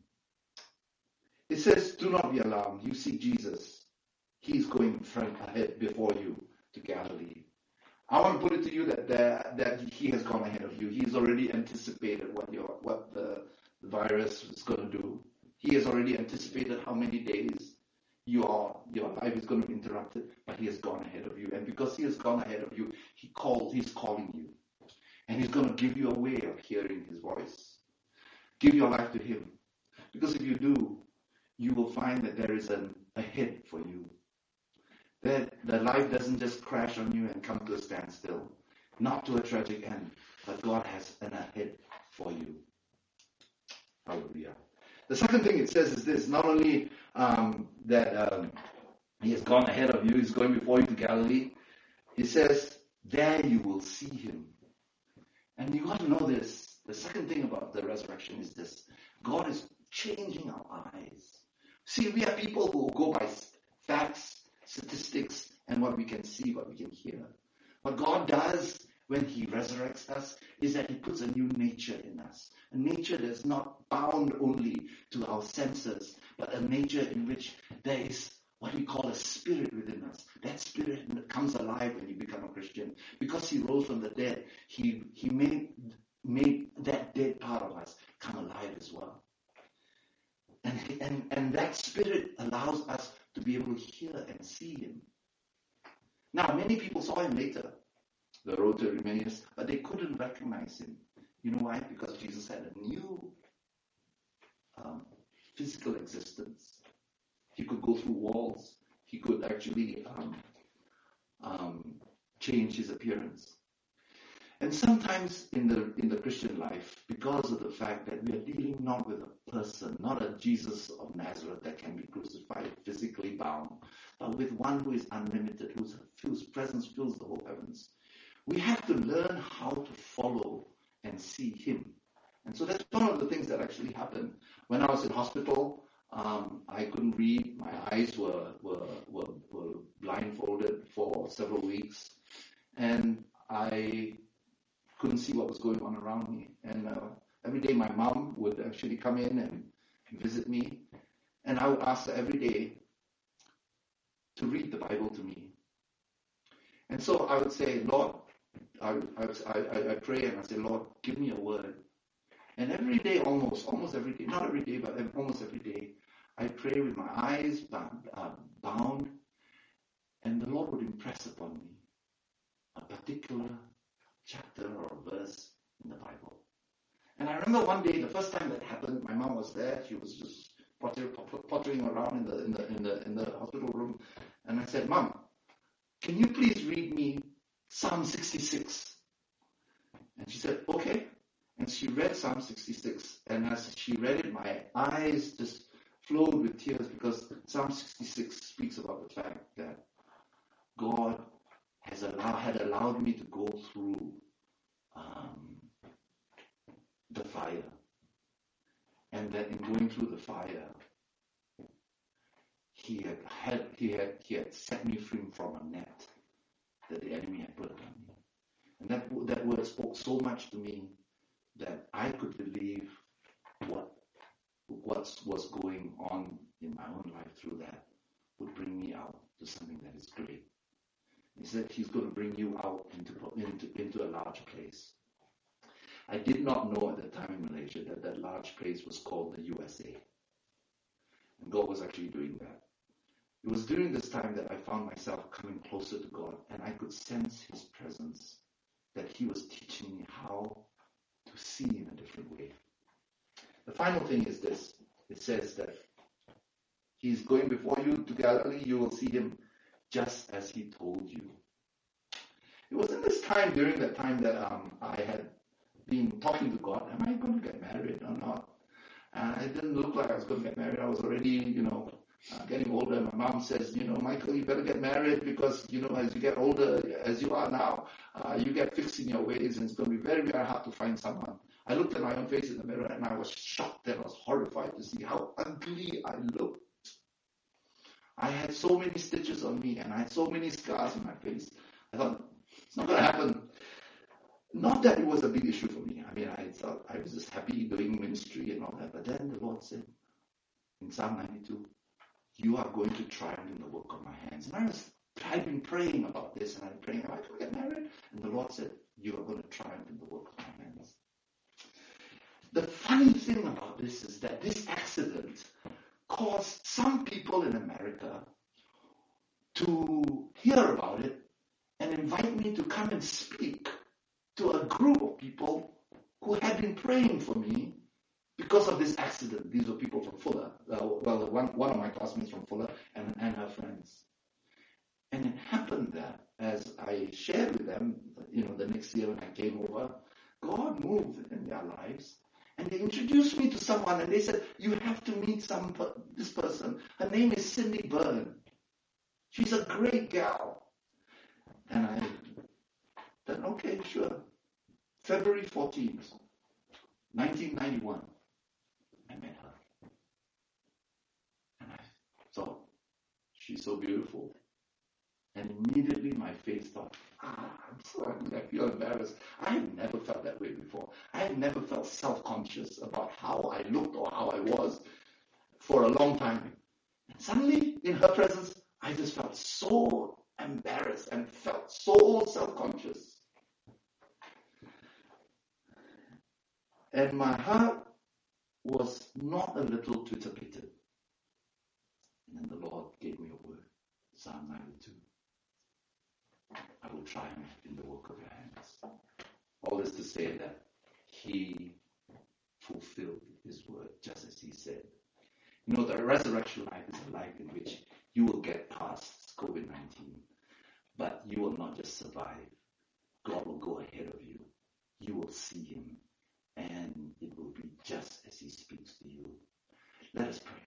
It says, do not be alarmed. You see Jesus. He's going front ahead before you to Galilee. I want to put it to you that there, that he has gone ahead of you. He's already anticipated what your what the virus is going to do. He has already anticipated how many days your your life is going to be interrupted, but he has gone ahead of you. And because he has gone ahead of you, he called, he's calling you. And he's going to give you a way of hearing his voice. Give your life to him. Because if you do, you will find that there is an ahead for you. That the life doesn't just crash on you and come to a standstill. Not to a tragic end, but God has an ahead for you. Hallelujah. The second thing it says is this, not only um, that um, he has gone ahead of you, he's going before you to Galilee. He says, there you will see him. And you got to know this. The second thing about the resurrection is this. God is changing our eyes. See, we are people who go by facts, statistics, and what we can see, what we can hear. What God does when he resurrects us is that he puts a new nature in us. A nature that is not bound only to our senses, but a nature in which there is what we call a spirit within us. That spirit comes alive when you become a Christian. Because he rose from the dead, he, he made, made that dead part of us come alive as well. And, and, and that spirit allows us to be able to hear and see him. Now, many people saw him later, the road to Emmaus, but they couldn't recognize him. You know why? Because Jesus had a new um, physical existence. He could go through walls. He could actually um, um, change his appearance. And sometimes in the in the Christian life, because of the fact that we are dealing not with a person, not a Jesus of Nazareth that can be crucified, physically bound, but with one who is unlimited, whose, whose presence fills the whole heavens, we have to learn how to follow and see him. And so that's one of the things that actually happened. When I was in hospital, um, I couldn't read. My eyes were, were, were, were blindfolded for several weeks. And I couldn't see what was going on around me. And uh, every day my mom would actually come in and visit me. And I would ask her every day to read the Bible to me. And so I would say, Lord, I, I, I, I pray and I say, Lord, give me a word. And every day, almost, almost every day, not every day, but almost every day, I pray with my eyes bound, uh, bound, and the Lord would impress upon me a particular chapter or verse in the Bible. And I remember one day, the first time that happened, my mom was there. She was just pottering, pottering around in the in the in the in the hospital room, and I said, Mom, can you please read me Psalm sixty-six? And she said, okay. And she read Psalm sixty-six, and as she read it, my eyes just flowed with tears, because Psalm sixty-six speaks about the fact that God has allowed, had allowed me to go through um, he had set me free from a net that the enemy had put on me. And that, that word spoke so much to me that I could believe what, what was going on in my own life through that would bring me out to something that is great. He said he's going to bring you out into, into, into a large place. I did not know at the time in Malaysia that that large place was called the U S A. And God was actually doing that. It was during this time that I found myself coming closer to God, and I could sense His presence, that He was teaching me how to see in a different way. The final thing is this. It says that He's going before you to Galilee. You will see Him just as He told you. It was in this time, during that time, that um, I had been talking to God. Am I going to get married or not? And it didn't look like I was going to get married. I was already, you know, uh, getting older. My mom says, you know, Michael, you better get married because, you know, as you get older, as you are now, uh, you get fixed in your ways and it's going to be very, very hard to find someone. I looked at my own face in the mirror and I was shocked and I was horrified to see how ugly I looked. I had so many stitches on me and I had so many scars on my face. I thought, it's not going to happen. Not that it was a big issue for me. I mean, I thought I was just happy doing ministry and all that. But then the Lord said in Psalm ninety-two, you are going to triumph in the work of my hands. And I was, I'd been praying about this and I'm praying, am I going to get married? And the Lord said, you are going to triumph in the work of my hands. The funny thing about this is that this accident caused some people in America to hear about it and invite me to come and speak to a group of people who had been praying for me because of this accident. These were people from Fuller. Uh, well, one, one of my classmates from Fuller and, and her friends. And it happened that as I shared with them, you know, the next year when I came over, God moved in their lives. And they introduced me to someone and they said, you have to meet some this person. Her name is Cindy Byrne. She's a great gal. And I said, okay, sure. February fourteenth, nineteen ninety-one, I met her. And I thought, she's so beautiful. And immediately my face thought, ah, I'm sorry, I feel embarrassed. I had never felt that way before. I had never felt self-conscious about how I looked or how I was for a long time. And suddenly, in her presence, I just felt so embarrassed and felt so self-conscious. And my heart was not a little twitter-pitted. And then the Lord gave me a word, Psalm ninety-two. I will triumph in the work of your hands. All this to say that He fulfilled His word just as He said. You know, the resurrection life is a life in which you will get past covid nineteen, but you will not just survive. God will go ahead of you. You will see Him, and it will be just as He speaks to you. Let us pray.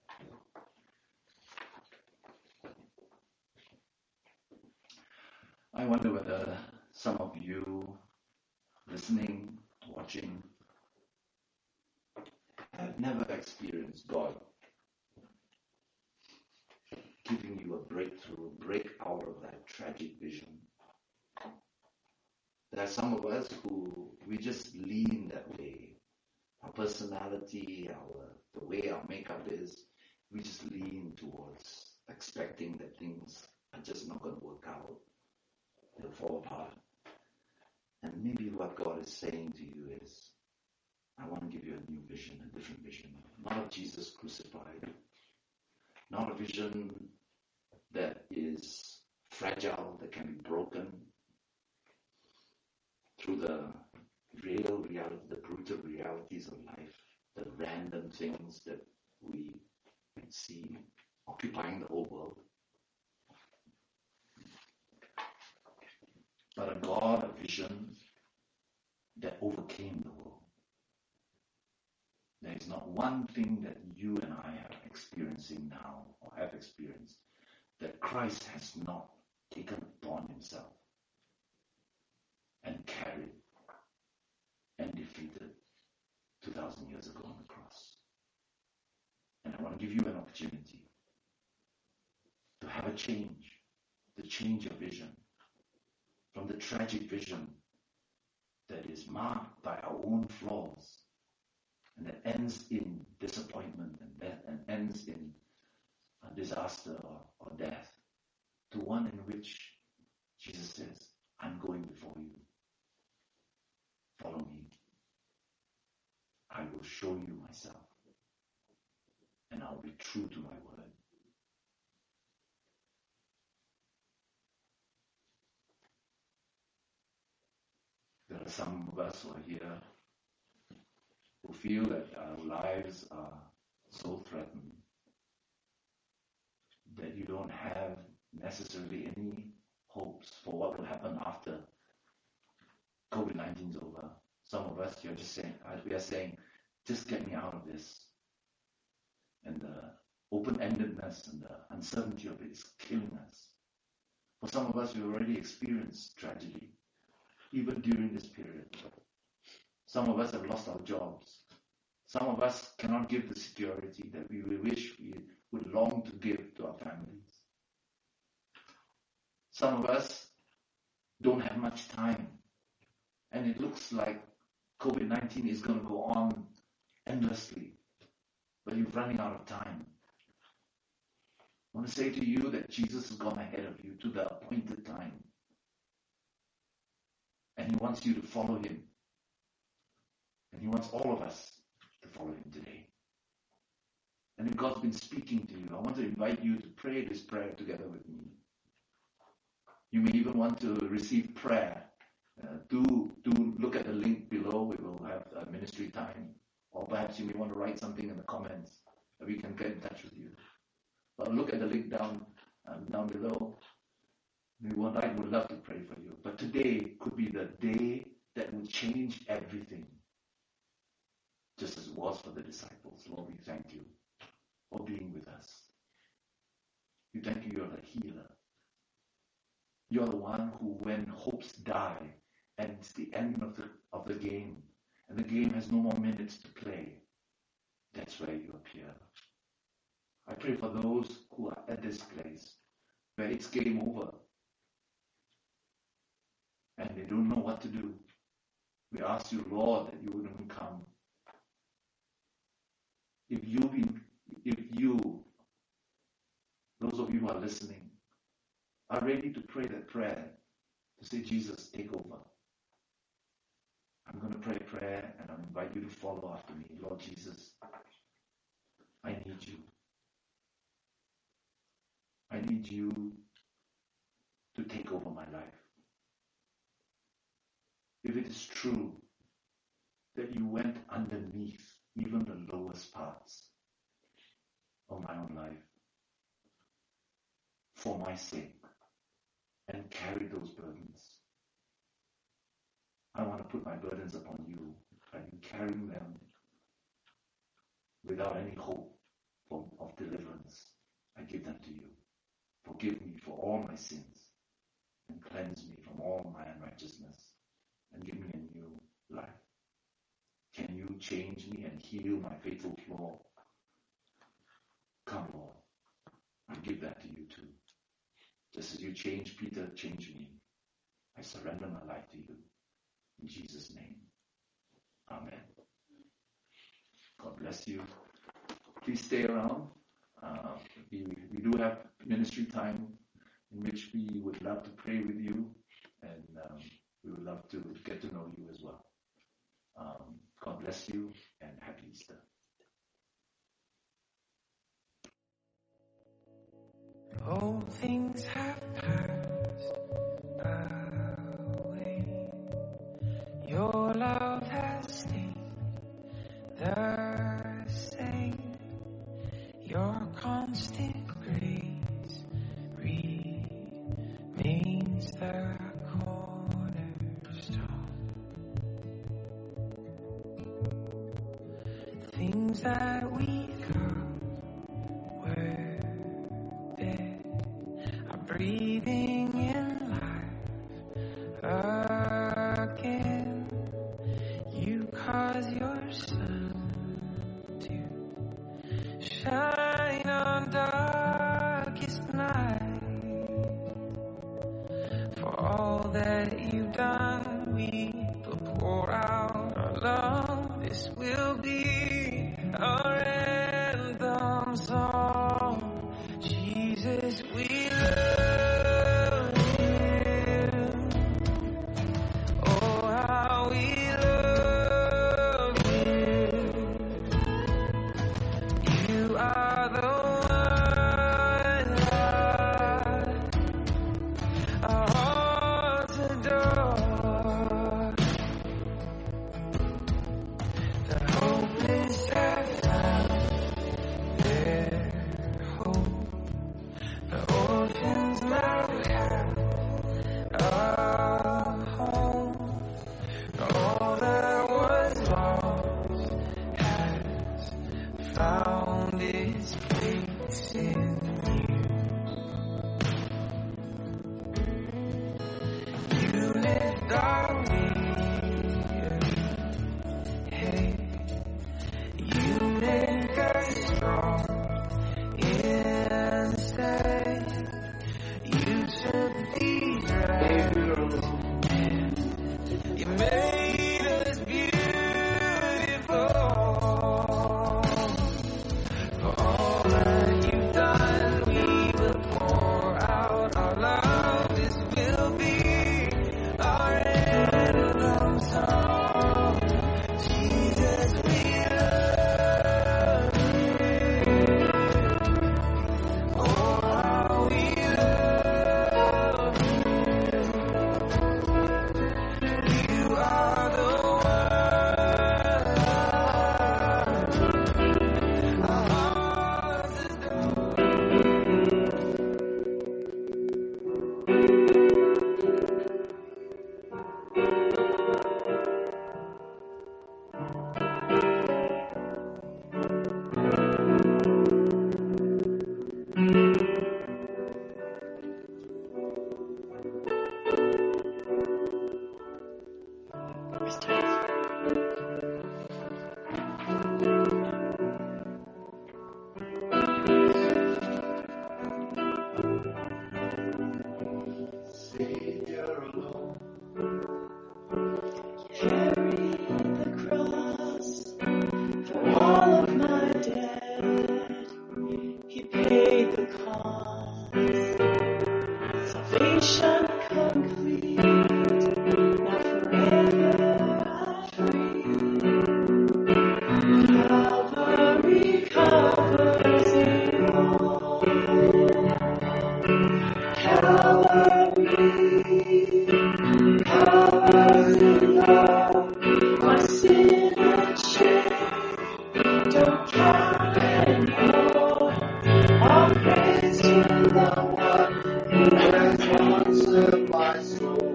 I wonder whether some of you listening, watching, have never experienced God giving you a breakthrough, break out of that tragic vision. There are some of us who, we just lean that way. Our personality, our the way our makeup is, we just lean towards expecting that things are just not going to work out. They'll fall apart. And maybe what God is saying to you is, I want to give you a new vision, a different vision. Not of Jesus crucified. Not a vision that is fragile, that can be broken through the real reality, the brutal realities of life, the random things that we see occupying the whole world. But a God, a vision that overcame the world. There is not one thing that you and I are experiencing now, or have experienced, that Christ has not taken upon Himself and carried and defeated two thousand years ago on the cross. And I want to give you an opportunity to have a change, to change your vision from the tragic vision that is marked by our own flaws and that ends in disappointment and death and ends in a disaster or, or death, to one in which Jesus says, I'm going before you. Follow me. I will show you myself. And I'll be true to my word. There are some of us who are here who feel that our lives are so threatened that you don't have necessarily any hopes for what will happen after COVID nineteen is over. Some of us, you're just saying, we are saying, just get me out of this. And the open-endedness and the uncertainty of it is killing us. For some of us, we already experienced tragedy, even during this period. Some of us have lost our jobs. Some of us cannot give the security that we wish we would long to give to our families. Some of us don't have much time. And it looks like COVID nineteen is going to go on endlessly. But you're running out of time. I want to say to you that Jesus has gone ahead of you to the appointed time. And he wants you to follow him. And he wants all of us to follow him today. And if God's been speaking to you, I want to invite you to pray this prayer together with me. You may even want to receive prayer. Uh, do, do look at the link below. We will have a ministry time. Or perhaps you may want to write something in the comments that we can get in touch with you. But look at the link down um, down below. We would, I would love to pray for you. But today could be the day that will change everything. Just as it was for the disciples. Lord, we thank you for being with us. We thank you, you're the healer. You're the one who, when hopes die, and it's the end of the, of the game, and the game has no more minutes to play, that's where you appear. I pray for those who are at this place, where it's game over, and they don't know what to do. We ask you, Lord, that you wouldn't come. If you, if you, those of you who are listening, are ready to pray that prayer, to say, Jesus, take over. I'm going to pray a prayer and I'll invite you to follow after me. Lord Jesus, I need you. I need you to take over my life. If it is true that you went underneath even the lowest parts of my own life for my sake and carried those burdens, I want to put my burdens upon you and carrying them without any hope for, of deliverance. I give them to you. Forgive me for all my sins and cleanse me from all my unrighteousness and give me a new life. Can you change me and heal my fatal flaw? Come, Lord. I give that to you too. Just as you changed Peter, change me. I surrender my life to you. In Jesus' name. Amen. God bless you. Please stay around. Uh, we, we do have ministry time in which we would love to pray with you, and um, we would love to get to know you as well. Um, God bless you and happy Easter. All things have passed away. Your love has stayed the same. Your constant grace remains the cornerstone. Things that we thought were dead are breathing in life again. You cause your sun to shine on darkest night. all that you've done, we will pour out our love. This will be our anthem song. Jesus, we love you. Oh, how we love you. You are the one that our hearts adore. The hopeless have found their hope. The orphans now have a home. All that was lost has found its place in you. You lift our weary head. You make us strong instead. You took the drown. You made us beautiful. For all that you've done, we will pour out our love. This will be our anthem song. Jesus, we love you. Oh, how we love you. You are the one our hearts adore. Savior alone. Carry the cross for all of my debt. He paid the cost. Salvation complete. Now forever I'm free. Calvary covers it all. Calvary covers it all. My sin and shame don't count anymore. All praise to the one who has ransomed my soul.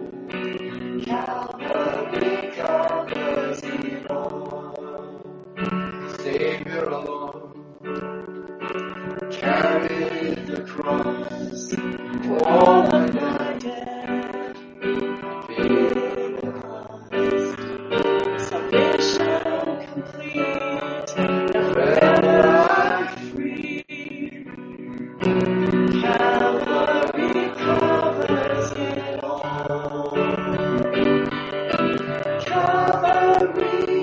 Calvary covers it all. Savior alone. Carry the cross for all of my debt. paid the cost. Salvation complete. Now Forever I'm free. Calvary covers it all. Calvary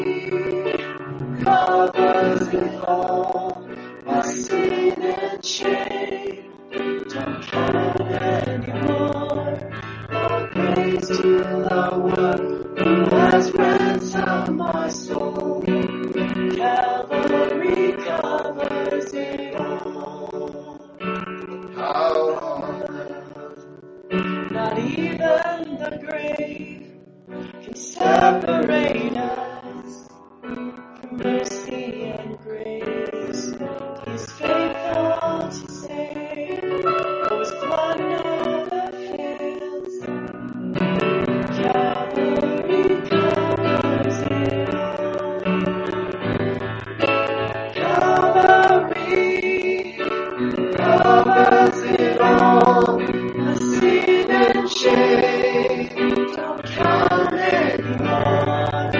covers it all. My sin and shame don't count anymore. All praise to the one who has ransomed my soul. Calvary covers it all. How on earth Not even the grave can separate us from mercy and grace. He's faithful to save, though his blood never fails. Calvary covers it all. Calvary covers it all. My sin and shame don't count anymore.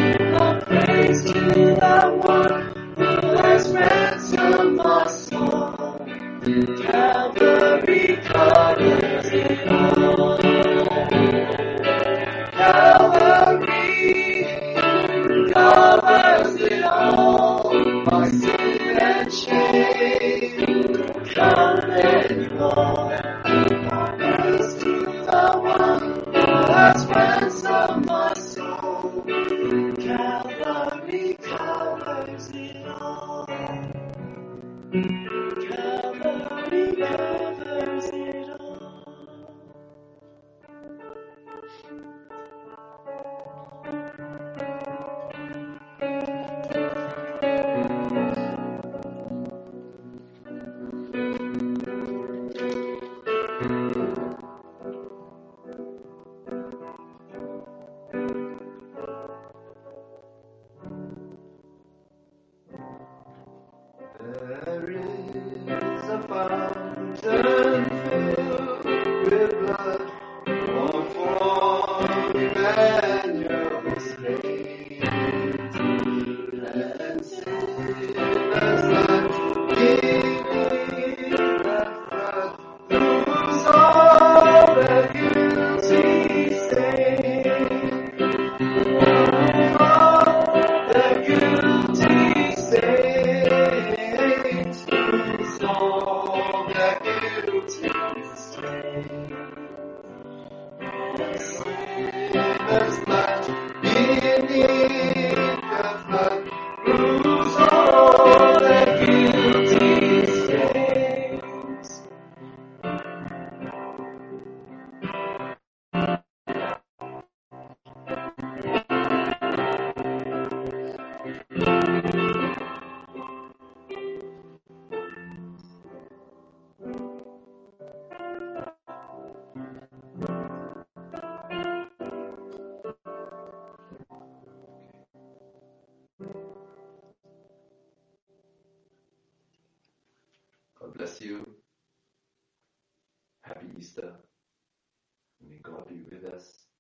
Jesus' blood, beneath the flood, bruise all the guilty stains. God bless you. Happy Easter. May God be with us.